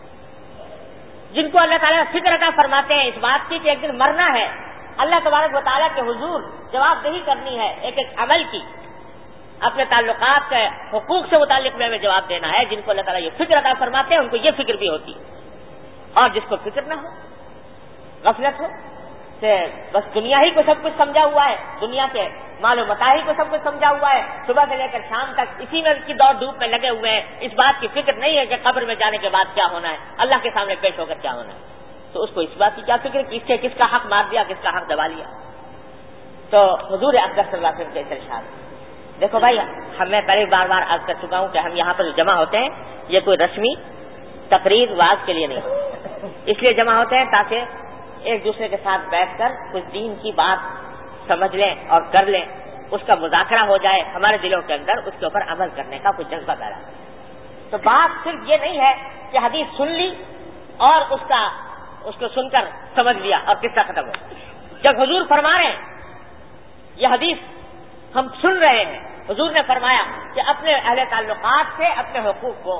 جن کو اللہ تعالیٰ فکر عطا فرماتے ہیں اس بات کی کہ ایک دن مرنا ہے، اللہ تبارک و تعالیٰ کے حضور جواب دہی کرنی ہے ایک ایک عمل کی، اپنے تعلقات کے حقوق سے متعلق میں ہمیں جواب دینا ہے. جن کو اللہ تعالیٰ یہ فکر عطا فرماتے ہیں ان کو یہ فکر بھی ہوتی ہے، اور جس کو فکر نہ ہو، غفلت ہو کہ بس دنیا ہی کو سب کچھ سمجھا ہوا ہے، دنیا کے مال و متاع ہی کو سب کچھ سمجھا ہوا ہے، صبح سے لے کر شام تک اسی میں کی دوڑ دھوپ میں لگے ہوئے ہیں، اس بات کی فکر نہیں ہے کہ قبر میں جانے کے بعد کیا ہونا ہے، اللہ کے سامنے پیش ہو کر کیا ہونا ہے. تو اس کو اس بات کی کیا فکر کہ اس سے کس کا حق مار دیا، کس کا حق دبا لیا. تو حضور اکرم صلی اللہ علیہ وسلم کے ارشاد. دیکھو بھائی، ہم میں پہلے بار بار عرض کر چکا ہوں کہ ہم یہاں پر جمع ہوتے ہیں یہ کوئی رسمی تقریر واز کے لیے نہیں، اس لیے جمع ہوتے ہیں تاکہ ایک دوسرے کے ساتھ بیٹھ کر کچھ دین کی بات سمجھ لیں اور کر لیں، اس کا مذاکرہ ہو جائے، ہمارے دلوں کے اندر اس کے اوپر عمل کرنے کا کچھ جذبہ پیدا ہے. تو بات صرف یہ نہیں ہے کہ حدیث سن لی اور اس کا اس کو سن کر سمجھ لیا اور قصہ ختم ہو. جب حضور فرما رہے ہیں یہ حدیث ہم سن رہے ہیں، حضور نے فرمایا کہ اپنے اہل تعلقات سے اپنے حقوق کو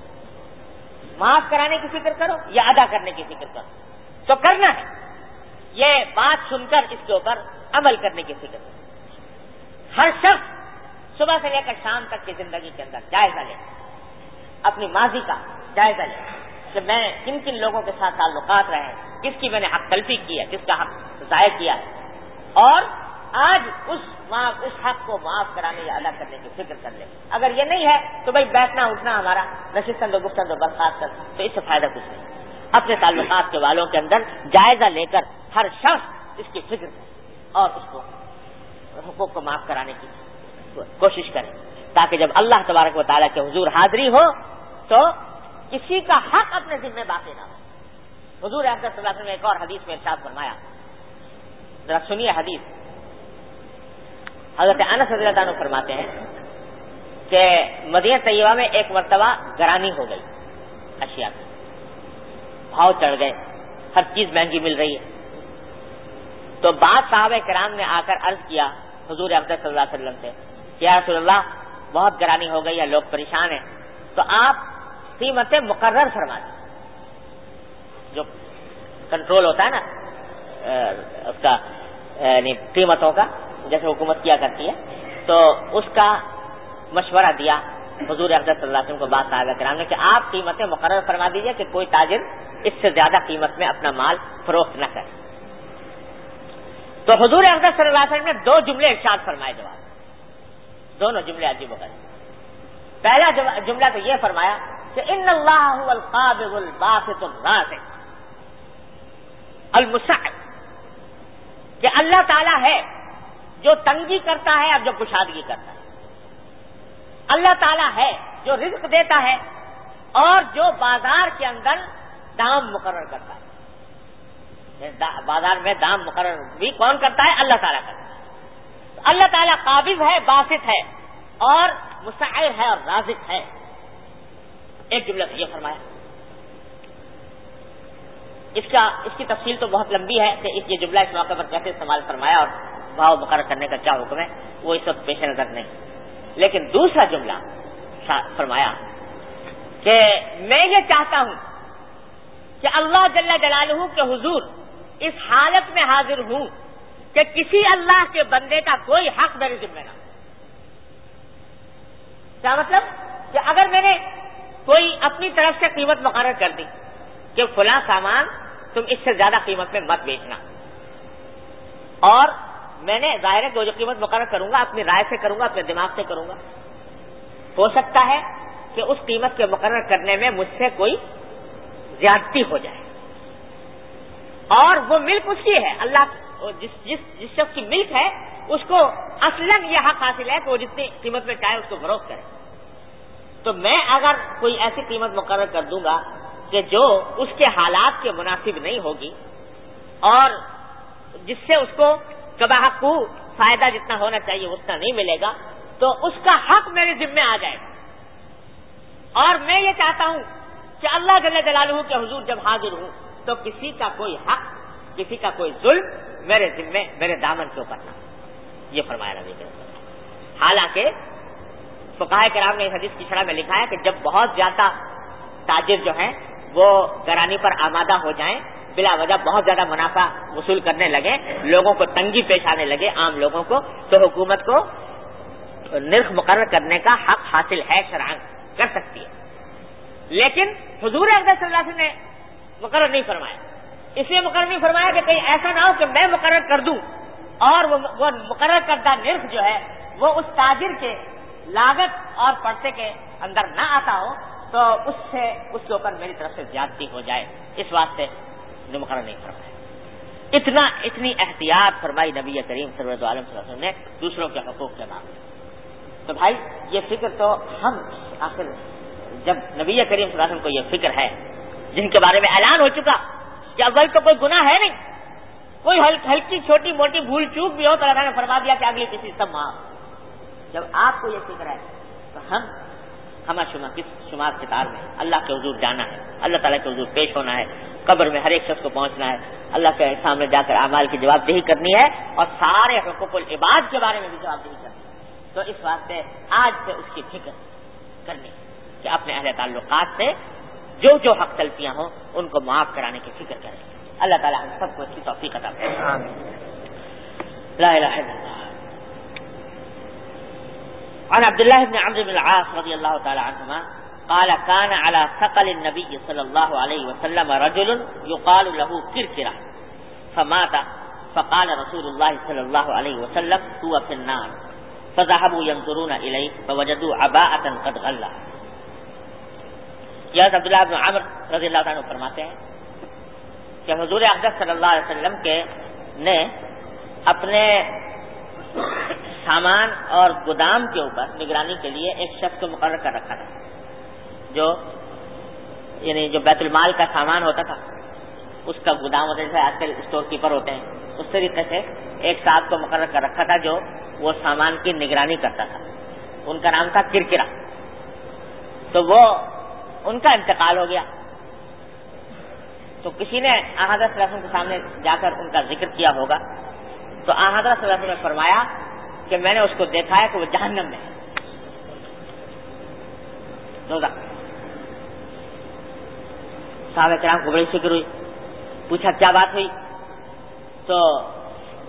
معاف کرانے کی فکر کرو یا ادا کرنے کی فکر کرو، تو کرنا ہے. یہ بات سن کر اس کے اوپر عمل کرنے کی فکر کرو. ہر شخص صبح سے لے کر شام تک کی زندگی کے اندر جائزہ لے، اپنی ماضی کا جائزہ لے کہ میں کن کن لوگوں کے ساتھ تعلقات رہے، کس کی میں نے حق تلفی کی ہے، کس کا حق ضائع کیا ہے، اور آج اس اس حق کو معاف کرانے یا ادا کرنے کی فکر کر لے. اگر یہ نہیں ہے تو بھائی بیٹھنا اٹھنا ہمارا نشستند و گفتند و برخاست کر، تو اس سے فائدہ کچھ نہیں. اپنے تعلقات کے والوں کے اندر جائزہ لے کر ہر شخص اس کی فکر کرے اور اس کو حقوق کو معاف کرانے کی کوشش کرے، تاکہ جب اللہ تبارک و تعالیٰ کے حضور حاضری ہو تو کسی کا حق اپنے ذمہ باقی نہ ہو. حضور اکرم صلی اللہ علیہ وسلم نے ایک اور حدیث میں ارشاد فرمایا، ذرا سنیے حدیث. حضرت انس رضی اللہ عنہ فرماتے ہیں کہ مدینہ طیبہ میں ایک مرتبہ گرانی ہو گئی، اشیاء کی بھاؤ چڑھ گئے، ہر چیز مہنگی مل رہی ہے. تو بعض صحابہ کرام نے آ کر عرض کیا حضور اقدس صلی اللہ علیہ وسلم سے کہ یا رسول اللہ بہت گرانی ہو گئی ہے، لوگ پریشان ہیں، تو آپ قیمتیں مقرر فرما دیں. جو کنٹرول ہوتا ہے نا اس کا یعنی قیمتوں کا، جیسے حکومت کیا کرتی ہے، تو اس کا مشورہ دیا حضور اقدس صلی اللہ علیہ وسلم کو بات صحابہ کرام نے کہ آپ قیمتیں مقرر فرما دیجئے کہ کوئی تاجر اس سے زیادہ قیمت میں اپنا مال فروخت نہ کرے. تو حضور اقدس صلی اللہ علیہ وسلم نے دو جملے ارشاد فرمائے جواب, دونوں جملے عجیب و غریب. پہلا جملہ تو یہ فرمایا کہ ان اللہ هو القابض الباسط الرازق المسعد, کہ اللہ تعالیٰ ہے جو تنگی کرتا ہے اور جو کشادگی کرتا ہے. اللہ تعالیٰ ہے جو رزق دیتا ہے اور جو بازار کے اندر دام مقرر کرتا ہے. بازار میں دام مقرر بھی کون کرتا ہے؟ اللہ تعالیٰ کرتا ہے. اللہ تعالیٰ قابض ہے, باسط ہے اور مسعر ہے اور رازق ہے. ایک جملہ تو یہ فرمایا. اس کا اس کی تفصیل تو بہت لمبی ہے کہ اس یہ جملہ اس موقع پر کیسے استعمال فرمایا اور بھاؤ مقرر کرنے کا کیا حکم ہے, وہ اس وقت پیش نظر نہیں. لیکن دوسرا جملہ فرمایا کہ میں یہ چاہتا ہوں کہ اللہ جل جلالہ کے حضور اس حالت میں حاضر ہوں کہ کسی اللہ کے بندے کا کوئی حق میرے ذمہ نہ. کیا مطلب؟ کہ اگر میں نے کوئی اپنی طرف سے قیمت مقرر کر دی کہ فلاں سامان تم اس سے زیادہ قیمت میں مت بیچنا, اور میں نے ظاہر ہے کہ جو قیمت مقرر کروں گا اپنی رائے سے کروں گا, اپنے دماغ سے کروں گا, ہو سکتا ہے کہ اس قیمت کے مقرر کرنے میں مجھ سے کوئی زیادتی ہو جائے, اور وہ ملک اس کی ہے, اللہ جس جس جس شخص کی ملک ہے اس کو اصلاً یہ حق حاصل ہے کہ وہ جتنی قیمت میں چاہے اس کو فروخت کرے. تو میں اگر کوئی ایسی قیمت مقرر کر دوں گا کہ جو اس کے حالات کے مناسب نہیں ہوگی اور جس سے اس کو کباحق کو فائدہ جتنا ہونا چاہیے اتنا نہیں ملے گا, تو اس کا حق میرے ذمہ آ جائے گا. اور میں یہ چاہتا ہوں کہ اللہ جل جلالہ کے حضور جب حاضر ہوں تو کسی کا کوئی حق, کسی کا کوئی ظلم میرے ذمہ, میرے دامن کے اوپر نہ. یہ فرمایا نبی کے وسلم. حالانکہ فقہاء کرام نے اس حدیث کی شرح میں لکھا ہے کہ جب بہت زیادہ تاجر جو ہیں وہ گرانی پر آمادہ ہو جائیں, بلا وجہ بہت زیادہ منافع وصول کرنے لگے, لوگوں کو تنگی پیش آنے لگے, عام لوگوں کو, تو حکومت کو نرخ مقرر کرنے کا حق حاصل ہے, شرعاً کر سکتی ہے. لیکن حضور اقدس صلی اللہ علیہ وسلم نے مقرر نہیں فرمایا. اس لیے مقرر نہیں فرمایا کہ کہیں ایسا نہ ہو کہ میں مقرر کر دوں اور وہ مقرر کردہ نرخ جو ہے وہ اس تاجر کے لاگت اور پرسے کے اندر نہ آتا ہو, تو اس سے اس کے اوپر میری طرف سے زیادتی ہو جائے. اس واسطے نے مقرر نہیں فرمایا. اتنا اتنی احتیاط فرمائی نبی کریم سرورت عالم صلی اللہ علیہ وسلم نے دوسروں کے حقوق کے معاملے. تو بھائی یہ فکر تو ہم آخر جب نبی کریم صلی اللہ علیہ وسلم کو یہ فکر ہے, جن کے بارے میں اعلان ہو چکا کہ اول تو کوئی گناہ ہے نہیں, کوئی ہلکی چھوٹی موٹی بھول چوک بھی ہو تو اللہ نے فرما دیا کہ اگلی کسی سب معاف. جب آپ کو یہ فکر ہے تو ہم ہمہ شمار کس شمار کتار میں اللہ کے حضور جانا ہے, اللہ تعالیٰ کے حضور پیش ہونا ہے, قبر میں ہر ایک شخص کو پہنچنا ہے, اللہ کے سامنے جا کر اعمال کی جواب دہی کرنی ہے اور سارے حقوق العباد کے بارے میں بھی جواب دہی کرنی ہے. تو اس واسطے آج سے اس کی فکر کرنی کہ اپنے اہل تعلقات سے جو جو حق چلتیاں ہوں ان کو معاف کرانے کی فکر کریں. اللہ تعالیٰ ہم سب کو اس کی توفیق عطا فرمائے. لا الہ الا اللہ. عن عبد الله بن عمرو بن العاص رضي الله تعالى عنهما قال كان على ثقل النبي صلى الله عليه وسلم رجل يقال له كركرة فمات فقال رسول الله صلى الله عليه وسلم هو في النار فذهبوا ينظرون إليه فوجدوا عباءة قد غلّها. یہ عبداللہ بن عمرو رضی اللہ عنہ فرماتے ہیں کہ حضور اقدس صلی اللہ علیہ وسلم کے نے اپنے سامان اور گودام کے اوپر نگرانی کے لیے ایک شخص کو مقرر کر رکھا تھا, جو یعنی جو بیت المال کا سامان ہوتا تھا اس کا گودام ہوتا ہے, جیسے آج کل اسٹور کیپر ہوتے ہیں, اس طریقے سے ایک صاحب کو مقرر کر رکھا تھا جو وہ سامان کی نگرانی کرتا تھا. ان کا نام تھا کرکرا. تو وہ ان کا انتقال ہو گیا تو کسی نے آن حضرت صلی اللہ علیہ وسلم کے سامنے جا کر ان کا ذکر کیا ہوگا. تو آن حضرت صلی اللہ علیہ وسلم نے فرمایا کہ میں نے اس کو دیکھا ہے کہ وہ جہنم میں ہے. صحابہ کرام کو بڑی فکر ہوئی, پوچھا کیا بات ہوئی, تو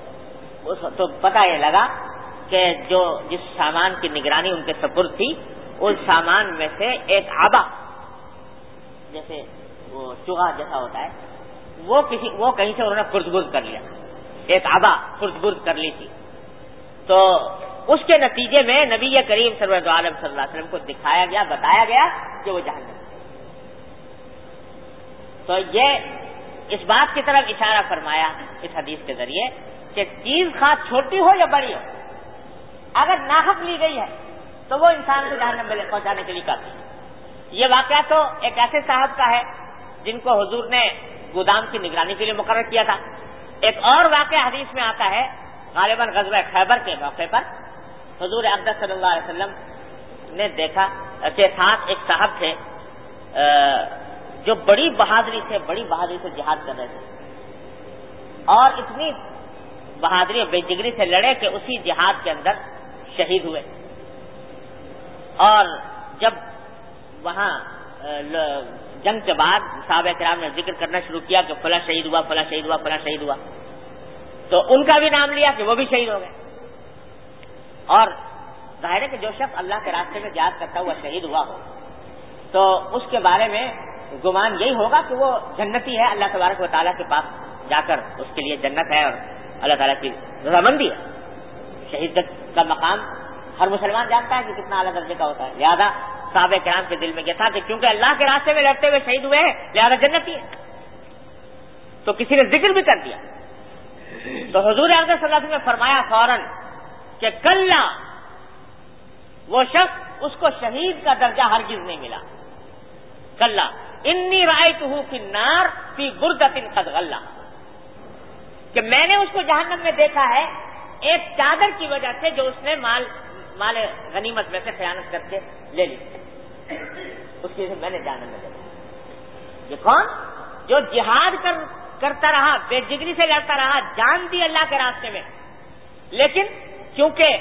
تو پتہ یہ لگا کہ جو جس سامان کی نگرانی ان کے سپرد تھی اس سامان میں سے ایک آبا، جیسے وہ چوہا جیسا ہوتا ہے، وہ کسی وہ کہیں سے انہوں نے خرد برد کر لیا، ایک آبا خرد برد کر لی تھی. تو اس کے نتیجے میں نبی کریم سرور عالم صلی اللہ علیہ وسلم کو دکھایا گیا، بتایا گیا کہ وہ جہنم ہے. تو یہ اس بات کی طرف اشارہ فرمایا اس حدیث کے ذریعے کہ چیز خواہ چھوٹی ہو یا بڑی ہو، اگر ناحق لی گئی ہے تو وہ انسان کو جہنم میں پہنچانے کے لیے کافی ہے. یہ واقعہ تو ایک ایسے صاحب کا ہے جن کو حضور نے گودام کی نگرانی کے لیے مقرر کیا تھا. ایک اور واقعہ حدیث میں آتا ہے، غالباً غزوہ خیبر کے موقع پر حضور اقدس صلی اللہ علیہ وسلم نے دیکھا کہ ساتھ ایک صاحب تھے جو بڑی بہادری سے بڑی بہادری سے جہاد کر رہے تھے، اور اتنی بہادری اور بے جگری سے لڑے کہ اسی جہاد کے اندر شہید ہوئے. اور جب وہاں جنگ کے بعد صحابہ کرام نے ذکر کرنا شروع کیا کہ فلاں شہید ہوا فلاں شہید ہوا فلاں شہید ہوا، تو ان کا بھی نام لیا کہ وہ بھی شہید ہو گئے. اور ظاہر ہے کہ جو شخص اللہ کے راستے میں جہاد کرتا ہوا شہید ہوا ہو تو اس کے بارے میں گمان یہی ہوگا کہ وہ جنتی ہے، اللہ تبارک و تعالیٰ کے پاس جا کر اس کے لیے جنت ہے اور اللہ تعالیٰ کی رضامندی ہے. شہید کا مقام ہر مسلمان جانتا ہے کہ کتنا اعلیٰ درجے کا ہوتا ہے. لہذا صحابہ کرام کے دل میں یہ تھا کہ کیونکہ اللہ کے راستے میں لڑتے ہوئے شہید ہوئے ہیں لہذا جنتی ہے. تو کسی نے ذکر بھی کر دیا. تو حضور اقدس صلی اللہ علیہ وسلم نے فرمایا فوراً کہ کلا، وہ شخص اس کو شہید کا درجہ ہرگز نہیں ملا. کلا انی رأیتہ فی النار فی بردۃ قد غلہ، کہ میں نے اس کو جہنم میں دیکھا ہے ایک چادر کی وجہ سے جو اس نے مال مال غنیمت میں سے خیانت کر کے لے لی، اس کی وجہ سے میں نے جہنم میں دیکھا. یہ کون؟ جو جہاد کر کرتا رہا، بے جگری سے لڑتا رہا، جان دی اللہ کے راستے میں، لیکن کیونکہ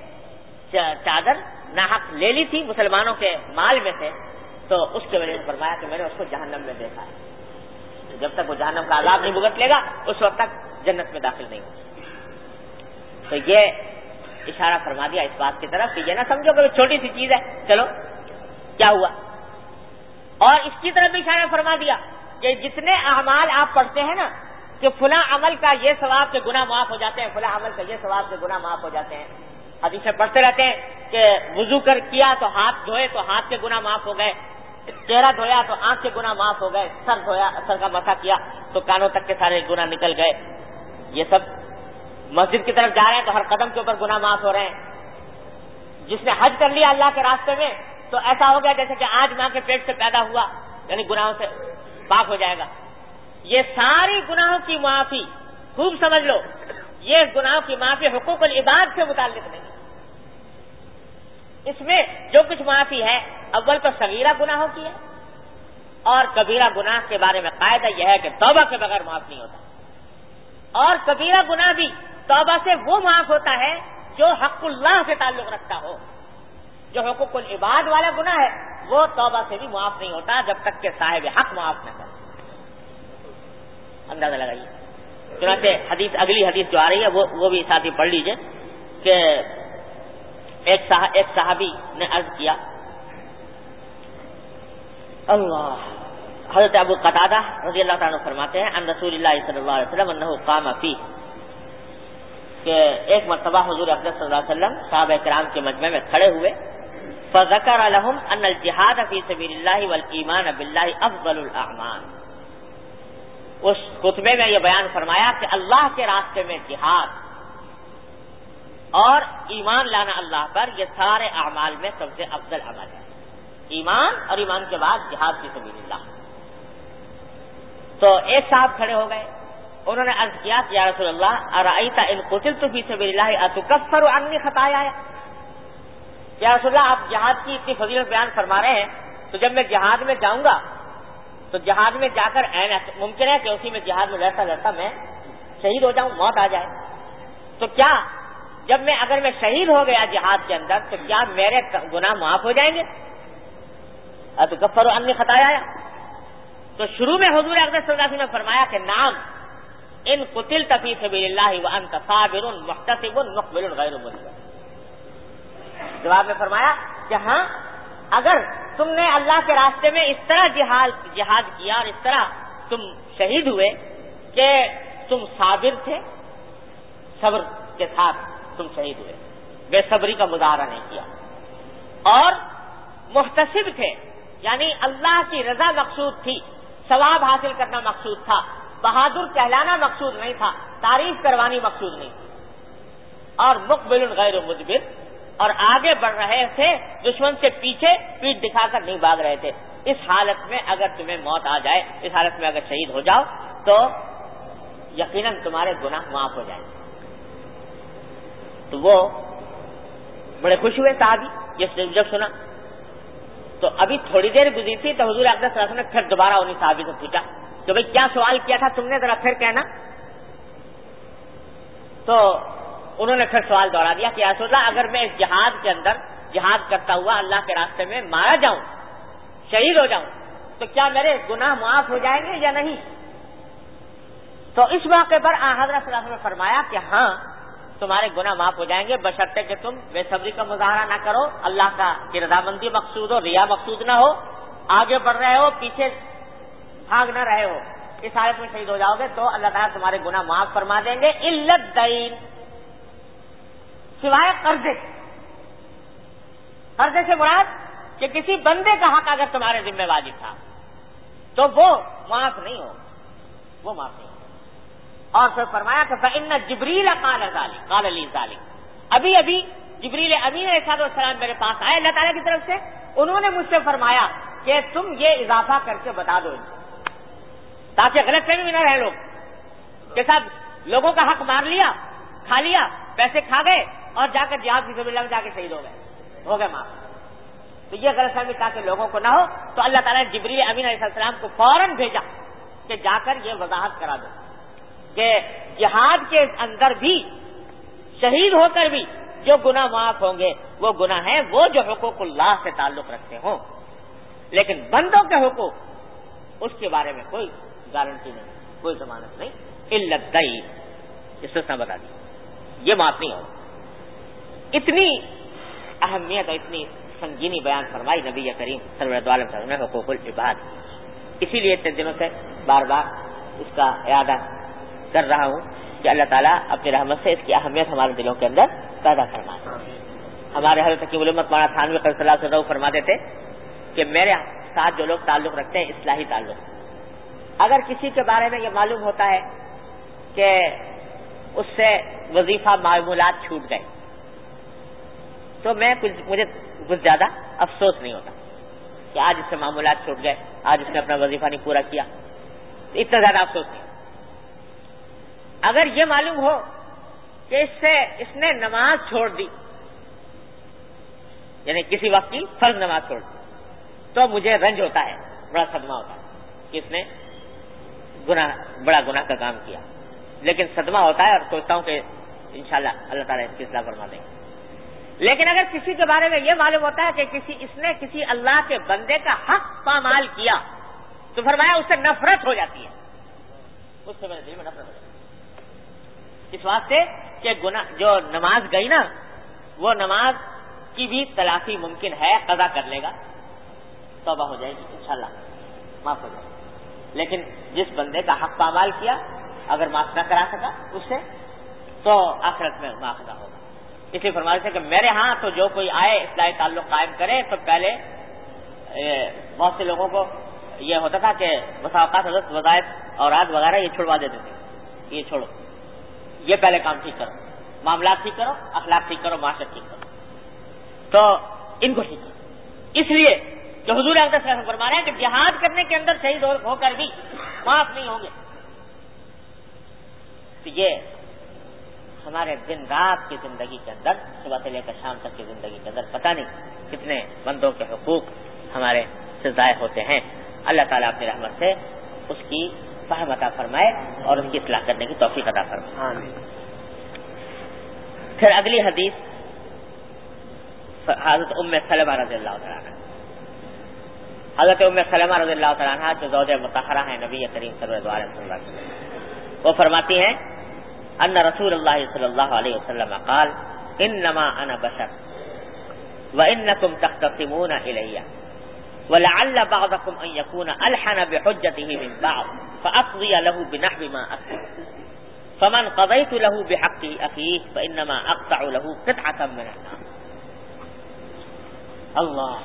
چادر ناحق لے لی تھی مسلمانوں کے مال میں سے، تو اس کی وجہ سے فرمایا کہ میں نے اس کو جہنم میں دیکھا ہے. جب تک وہ جہنم کا عذاب نہیں بھگت لے گا اس وقت تک جنت میں داخل نہیں ہوگا. تو یہ اشارہ فرما دیا اس بات کی طرف کہ یہ نہ سمجھو کہ چھوٹی سی چیز ہے، چلو کیا ہوا. اور اس کی طرف بھی اشارہ فرما دیا کہ جتنے اعمال آپ پڑھتے ہیں نا کہ فلاں عمل کا یہ ثواب کے گناہ معاف ہو جاتے ہیں، فلاں عمل کا یہ ثواب کے گناہ معاف ہو جاتے ہیں. حدیثیں پڑھتے رہتے ہیں کہ وضو کر کیا تو ہاتھ دھوئے تو ہاتھ کے گناہ معاف ہو گئے، چہرہ دھویا تو آنکھ کے گناہ معاف ہو گئے، سر دھویا سر کا مسح کیا تو کانوں تک کے سارے گناہ نکل گئے. یہ سب مسجد کی طرف جا رہے ہیں تو ہر قدم کے اوپر گناہ معاف ہو رہے ہیں. جس نے حج کر لیا اللہ کے راستے میں تو ایسا ہو گیا جیسے کہ آج ماں کے پیٹ سے پیدا ہوا، یعنی گناہوں سے پاک ہو جائے گا. یہ ساری گناہوں کی معافی خوب سمجھ لو، یہ گناہوں کی معافی حقوق العباد سے متعلق نہیں. اس میں جو کچھ معافی ہے اول تو صغیرہ گناہوں کی ہے، اور کبیرہ گناہ کے بارے میں قاعدہ یہ ہے کہ توبہ کے بغیر معاف نہیں ہوتا. اور کبیرہ گناہ بھی توبہ سے وہ معاف ہوتا ہے جو حق اللہ سے تعلق رکھتا ہو. جو حقوق العباد والا گناہ ہے وہ توبہ سے بھی معاف نہیں ہوتا جب تک کہ صاحب حق معاف نہ کرے. اندازہ لگائیے. چنانچہ حدیث اگلی حدیث جو آ رہی ہے وہ وہ بھی ساتھ ہی پڑھ لیجئے کہ ایک صاحب ایک صحابی نے عرض کیا اللہ حضرت ابو قتادہ رضی اللہ تعالیٰ فرماتے ہیں ان رسول اللہ صلی اللہ علیہ وسلم انہ قام فی، کہ ایک مرتبہ حضور اقدس صلی اللہ علیہ وسلم صحابہ کرام کے مجمع میں کھڑے ہوئے، فذکر لهم ان الجہاد فی سبیل اللہ والایمان باللہ افضل الاعمال. اس خطبے میں یہ بیان فرمایا کہ اللہ کے راستے میں جہاد اور ایمان لانا اللہ پر یہ سارے اعمال میں سب سے افضل عمل ہے. ایمان اور ایمان کے بعد جہاد فی سبیل اللہ. تو ایک صاحب کھڑے ہو گئے، انہوں نے عرض کیا کہ یا رسول اللہ ارأیت ان قتلت فی سبیل اللہ اتکفر عنی خطایا. یا رسول اللہ آپ جہاد کی اتنی فضیلت بیان فرما رہے ہیں تو جب میں جہاد میں جاؤں گا تو جہاد میں جا کر ممکن ہے کہ اسی میں جہاد میں لڑتا لڑتا میں شہید ہو جاؤں، موت آ جائے. تو کیا جب میں اگر میں شہید ہو گیا جہاد کے اندر تو کیا میرے گناہ معاف ہو جائیں گے؟ اتکفر عنی خطایا. تو شروع میں حضور اقدس صلی اللہ علیہ وسلم نے فرمایا کہ نام ان قتلت فی سبیل اللہ وانت صابر محتسب مقبل غیر مدبر. جواب میں فرمایا کہ ہاں اگر تم نے اللہ کے راستے میں اس طرح جہاد جہاد کیا اور اس طرح تم شہید ہوئے کہ تم صابر تھے، صبر کے ساتھ تم شہید ہوئے، بے صبری کا مظاہرہ نہیں کیا، اور محتسب تھے، یعنی اللہ کی رضا مقصود تھی، ثواب حاصل کرنا مقصود تھا، بہادر کہلانا مقصود نہیں تھا، تعریف کروانی مقصود نہیں تھی، اور مقبل غیر مدبر، اور آگے بڑھ رہے تھے، دشمن سے پیچھے پیٹ دکھا کر نہیں بھاگ رہے تھے. اس حالت میں اگر تمہیں موت آ جائے، اس حالت میں اگر شہید ہو جاؤ تو یقیناً تمہارے گناہ معاف ہو جائیں. تو وہ بڑے خوش ہوئے صحابی یہ جب سنا. تو ابھی تھوڑی دیر گزری تھی تو حضور اقدس صلی اللہ علیہ وسلم نے پھر دوبارہ انہیں صحابی سے پوچھا کہ بھئی کیا سوال کیا تھا تم نے، ذرا پھر کہنا. تو انہوں نے پھر سوال دوہرا دیا کہ یا رسول اللہ، اگر میں اس جہاد کے اندر جہاد کرتا ہوا اللہ کے راستے میں مارا جاؤں، شہید ہو جاؤں، تو کیا میرے گناہ معاف ہو جائیں گے یا نہیں؟ تو اس موقع پر آن حضرت صلی اللہ علیہ وسلم نے فرمایا کہ ہاں تمہارے گناہ معاف ہو جائیں گے، بشرطے کہ تم بے صبری کا مظاہرہ نہ کرو، اللہ کا کی رضامندی مقصود ہو، ریا مقصود نہ ہو، آگے بڑھ رہے ہو، پیچھے بھاگ نہ رہے ہو. اس حالت میں شہید ہو جاؤ گے تو اللہ تعالیٰ تمہارے گناہ معاف فرما دیں گے، الا الدین، سوائے قرضے. قرضے سے مراد کہ کسی بندے کا حق اگر تمہارے ذمہ واجب تھا تو وہ معاف نہیں ہو، وہ معاف نہیں ہو. اور پھر فرمایا کہ فإن جبریل قال ذلك قال لي ذلك، ابھی ابھی جبریل امین علیہ السلام میرے پاس آئے اللہ تعالیٰ کی طرف سے، انہوں نے مجھ سے فرمایا کہ تم یہ اضافہ کر کے بتا دو تاکہ غلط فہمی نہ رہے لوگ کہ صاحب لوگوں کا حق مار لیا، کھا لیا، پیسے کھا گئے اور جا کر جہاد فی سبیل اللہ میں جا کے شہید ہو گئے ہو گئے معاف. تو یہ غلط فہمی تاکہ لوگوں کو نہ ہو تو اللہ تعالیٰ نے جبریل امین علیہ السلام کو فوراً بھیجا کہ جا کر یہ وضاحت کرا دو کہ جہاد کے اندر بھی شہید ہو کر بھی جو گناہ معاف ہوں گے وہ گناہ ہیں وہ جو حقوق اللہ سے تعلق رکھتے ہوں، لیکن بندوں کے حقوق اس کے بارے میں کوئی گارنٹی نہیں، کوئی ضمانت نہیں. الا الدین، استثناء بتا دی، یہ معاف نہیں ہوگا. اتنی اہمیت اور اتنی سنگینی بیان فرمائی نبی کریم صلی اللہ علیہ وسلم نے حقوق العباد. اسی لیے اتنے دنوں سے بار بار اس کا اعادہ کر رہا ہوں کہ اللہ تعالیٰ اپنی رحمت سے اس کی اہمیت ہمارے دلوں کے اندر پیدا فرمائے. ہمارے حضرت حکیم الامت مولانا تھانوی قدس اللہ سے فرما دیتے کہ میرے ساتھ جو لوگ تعلق رکھتے ہیں اصلاحی تعلق، اگر کسی کے بارے میں یہ معلوم ہوتا ہے کہ اس سے وظیفہ معمولات چھوٹ گئے تو میں کچھ مجھے کچھ زیادہ افسوس نہیں ہوتا کہ آج اس سے معمولات چھوٹ گئے، آج اس نے اپنا وظیفہ نہیں پورا کیا، تو اتنا زیادہ افسوس نہیں. اگر یہ معلوم ہو کہ اس سے اس نے نماز چھوڑ دی، یعنی کسی وقت کی فرض نماز چھوڑ دی، تو مجھے رنج ہوتا ہے، بڑا صدمہ ہوتا ہے کہ اس نے گناہ بڑا گناہ کا کام کیا. لیکن صدمہ ہوتا ہے اور سوچتا ہوں کہ انشاءاللہ اللہ تعالیٰ اس کی اصلاح فرما دیں گے. لیکن اگر کسی کے بارے میں یہ معلوم ہوتا ہے کہ کسی اس نے کسی اللہ کے بندے کا حق پامال کیا تو فرمایا اس سے نفرت ہو جاتی ہے، اس سے میرے دل میں نفرت ہو جاتی ہے. اس واسطے کہ گناہ جو نماز گئی نا وہ نماز کی بھی تلافی ممکن ہے، قضا کر لے گا، توبہ ہو جائے گی انشاءاللہ، معاف ہو جائے گی. لیکن جس بندے کا حق پامال کیا اگر معاف نہ کرا سکا اس سے تو آخرت میں مواخذہ ہوگا. اس لیے فرمایا تھا کہ میرے ہاں تو جو کوئی آئے اصلاحی تعلق قائم کرے تو پہلے بہت سے لوگوں کو یہ ہوتا تھا کہ مساوقات حضرت وظائف اوراد وغیرہ یہ چھڑوا دیتے تھے، یہ چھوڑو، یہ پہلے کام ٹھیک کرو، معاملات ٹھیک کرو، اخلاق ٹھیک کرو، معاشرت ٹھیک کرو، تو ان کو ٹھیک کرو. اس لیے کہ حضور اقدس صلی اللہ علیہ وسلم فرما رہے ہیں کہ جہاد کرنے کے اندر شہید ہو کر بھی معاف نہیں ہوں گے. تو یہ ہمارے دن رات کی زندگی کے اندر، صبح سے لے کر شام تک کی زندگی کے اندر پتہ نہیں کتنے بندوں کے حقوق ہمارے سے ضائع ہوتے ہیں. اللہ تعالیٰ اپنی رحمت سے اس کی فہم عطا فرمائے اور اس کی اصلاح کرنے کی توفیق عطا فرمائے. آمین. پھر اگلی حدیث حضرت ام سلمہ رضی اللہ تعالیٰ عنہ، حضرت ام سلمہ رضی اللہ تعالیٰ عنہ جو زوجہ مطہرہ ہیں نبی کریم صلی اللہ علیہ وسلم، وہ فرماتی ہیں ان رسول اللہ صلی اللہ علیہ وسلم قال انما انا بشر وانکم تحت تختصمون إلي ولعل بعضكم أن يكون ألحن بحجته من بعض فأقضي له بنحو ما أقضي فمن قضيت له بحق أخيه فإنما أقطع له قطعة من النار. اللہ.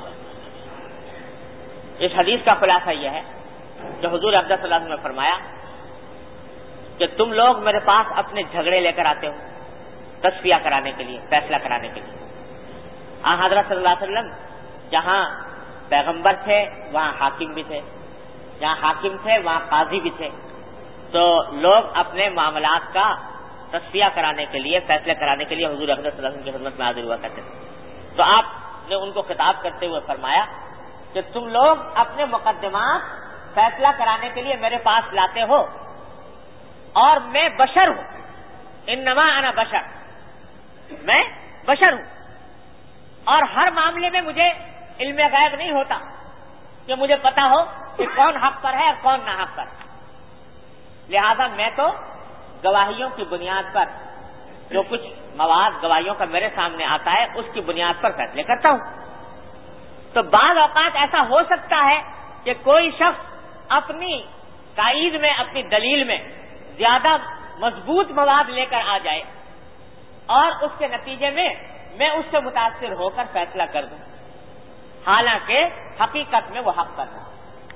اس حدیث کا خلاصہ یہ ہے جو حضور اقدس صلی اللہ علیہ وسلم نے فرمایا کہ تم لوگ میرے پاس اپنے جھگڑے لے کر آتے ہو تصفیہ کرانے کے لیے، فیصلہ کرانے کے لیے. آن حضرت صلی اللہ علیہ وسلم جہاں پیغمبر تھے وہاں حاکم بھی تھے، جہاں حاکم تھے وہاں قاضی بھی تھے. تو لوگ اپنے معاملات کا تصفیہ کرانے کے لیے، فیصلے کرانے کے لیے حضور اقدس صلی اللہ علیہ وسلم کی خدمت میں حاضر ہوا کرتے تھے. تو آپ نے ان کو خطاب کرتے ہوئے فرمایا کہ تم لوگ اپنے مقدمات فیصلہ کرانے کے لیے میرے پاس لاتے ہو اور میں بشر ہوں. انما انا بشر، میں بشر ہوں اور ہر معاملے میں مجھے علم غیب نہیں ہوتا کہ مجھے پتا ہو کہ کون حق پر ہے اور کون نہ حق پر. لہذا میں تو گواہیوں کی بنیاد پر جو کچھ مواد گواہیوں کا میرے سامنے آتا ہے اس کی بنیاد پر فیصلے کرتا ہوں. تو بعض اوقات ایسا ہو سکتا ہے کہ کوئی شخص اپنی تائید میں، اپنی دلیل میں زیادہ مضبوط مواد لے کر آ جائے اور اس کے نتیجے میں میں اس سے متاثر ہو کر فیصلہ کر دوں، حالانکہ حقیقت میں وہ حق پر رہا.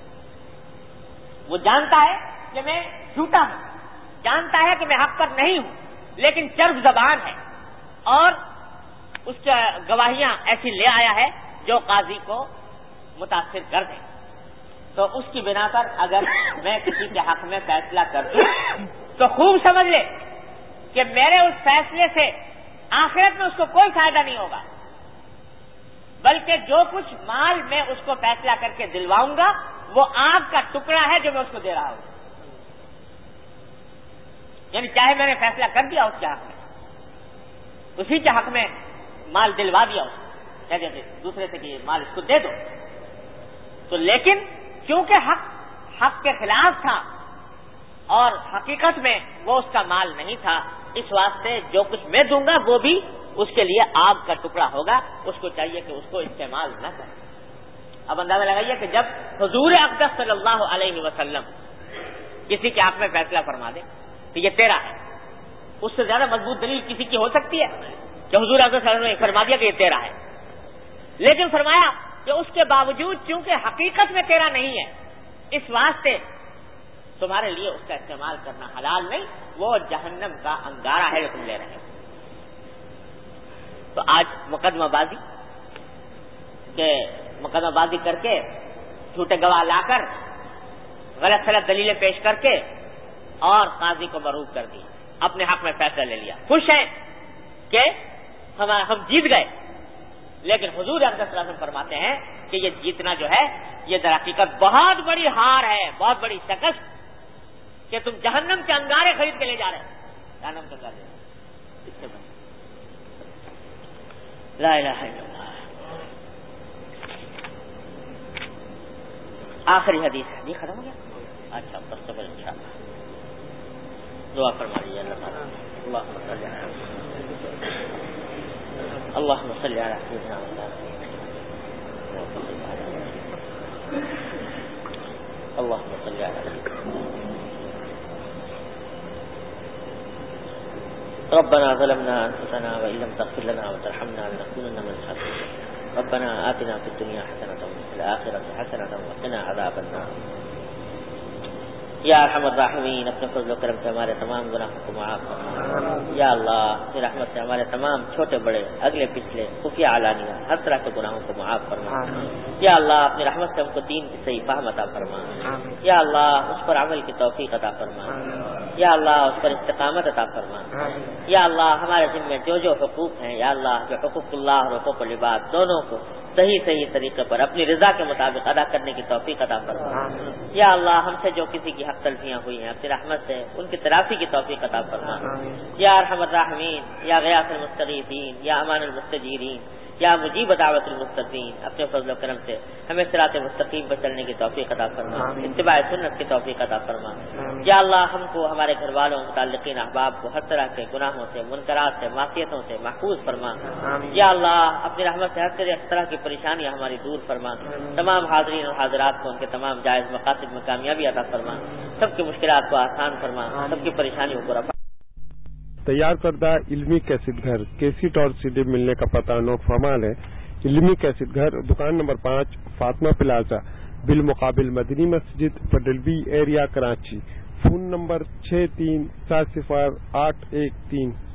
وہ جانتا ہے کہ میں جھوٹا ہوں، جانتا ہے کہ میں حق پر نہیں ہوں، لیکن چرب زبان ہے اور اس کی گواہیاں ایسی لے آیا ہے جو قاضی کو متاثر کر دیں. تو اس کی بنا پر اگر میں کسی کے حق میں فیصلہ کر دوں تو خوب سمجھ لے کہ میرے اس فیصلے سے آخرت میں اس کو کوئی فائدہ نہیں ہوگا، بلکہ جو کچھ مال میں اس کو فیصلہ کر کے دلواؤں گا وہ آگ کا ٹکڑا ہے جو میں اس کو دے رہا ہوں. یعنی چاہے میں نے فیصلہ کر دیا اس کے حق میں، اسی کے حق میں مال دلوا دیا اس کو، کہتے دوسرے سے کہ مال اس کو دے دو، تو لیکن کیونکہ حق حق کے خلاف تھا اور حقیقت میں وہ اس کا مال نہیں تھا، اس واسطے جو کچھ میں دوں گا وہ بھی اس کے لیے آگ کا ٹکڑا ہوگا. اس کو چاہیے کہ اس کو استعمال نہ کرے. اب اندازہ لگائیے کہ جب حضور اقدس صلی اللہ علیہ وسلم کسی کے حق میں فیصلہ فرما دے تو یہ تیرا ہے، اس سے زیادہ مضبوط دلیل کسی کی ہو سکتی ہے کہ حضور اقدس صلی اللہ علیہ وسلم نے فرما دیا کہ یہ تیرا ہے. لیکن فرمایا کہ اس کے باوجود چونکہ حقیقت میں تیرا نہیں ہے، اس واسطے تمہارے لیے اس کا استعمال کرنا حلال نہیں، وہ جہنم کا انگارہ ہے جو تم لے رہے ہو. تو آج مقدمہ بازی کہ مقدمہ بازی کر کے جھوٹے گواہ لا کر غلط غلط دلیلیں پیش کر کے اور قاضی کو مروب کر دی، اپنے حق میں فیصلہ لے لیا، خوش ہیں کہ ہم ہم جیت گئے. لیکن حضور اقدس صلی اللہ علیہ وسلم فرماتے ہیں کہ یہ جیتنا جو ہے یہ در حقیقت بہت بڑی ہار ہے، بہت بڑی شکست، کہ تم جہنم کے انگارے خرید کے لے جا رہے ہیں. جہنم کے انگارے اس سے بڑھ لا الہ الا اللہ. آخری حدیث ہے جی، ختم ہو گیا. اچھا بس صبر انشاءاللہ دعا فرما لیجیے. اللہ تعالیٰ اللہم صلی علی اللہم صلی علی سیدنا اللہم صلی علی ربنا ظلمنا انفسنا وان لم تغفر لنا وترحمنا لنكونن من الخاسرين. ربنا آتنا في الدنيا حسنة وفي الآخرة حسنة وقنا عذاب النار. یا ارحم الراحمین، اپنے فضل و کرم سے ہمارے تمام گناہوں کو معاف فرما. یا اللہ اپنی رحمت سے ہمارے تمام چھوٹے بڑے اگلے پچھلے خفیہ علانیہ ہر طرح کے گناہوں کو معاف فرما. یا اللہ اپنی رحمت سے ہم کو دین کی صحیح فہم عطا فرما. یا اللہ اس پر عمل کی توفیق عطا فرما. یا اللہ اس پر استقامت عطا فرما. یا اللہ ہمارے ذمہ جو جو حقوق ہیں، یا اللہ جو حقوق اللہ اور حقوق العباد دونوں کو صحیح صحیح طریقے پر اپنی رضا کے مطابق ادا کرنے کی توفیق عطا فرما. یا اللہ ہم سے جو کسی کی حق تلفیاں ہوئی ہیں اپنی رحمت سے ان کی تلافی کی توفیق عطا فرما. یا ارحم الراحمین، یا غیاث المستغیثین، یا امان المستجیرین، یا مجیب دعوت المستقیم اپنے فضل و کرم سے ہمیں صراط مستقیم پر چلنے کی توفیق عطا فرما، اتباع سنت کی توفیق عطا فرما۔ یا اللہ ہم کو، ہمارے گھر والوں، متعلقین احباب کو ہر طرح کے گناہوں سے، منکرات سے، معصیتوں سے محفوظ فرما۔ یا اللہ اپنی رحمت سے ہر طرح کی پریشانیاں ہماری دور فرما، تمام حاضرین اور حاضرات کو ان کے تمام جائز مقاصد میں کامیابی عطا فرما، سب کی مشکلات کو آسان فرما، سب کی پریشانیوں کو رفع۔ تیار کردہ علمی کیسٹ گھر کیسٹ اور سی ڈی ملنے کا پتہ نوٹ فرمال ہے۔ علمی کیسٹ گھر دکان نمبر پانچ فاطمہ پلازا بالمقابل مدنی مسجد پڈل B area Karachi. Phone number چھ تین سات صفر آٹھ ایک تین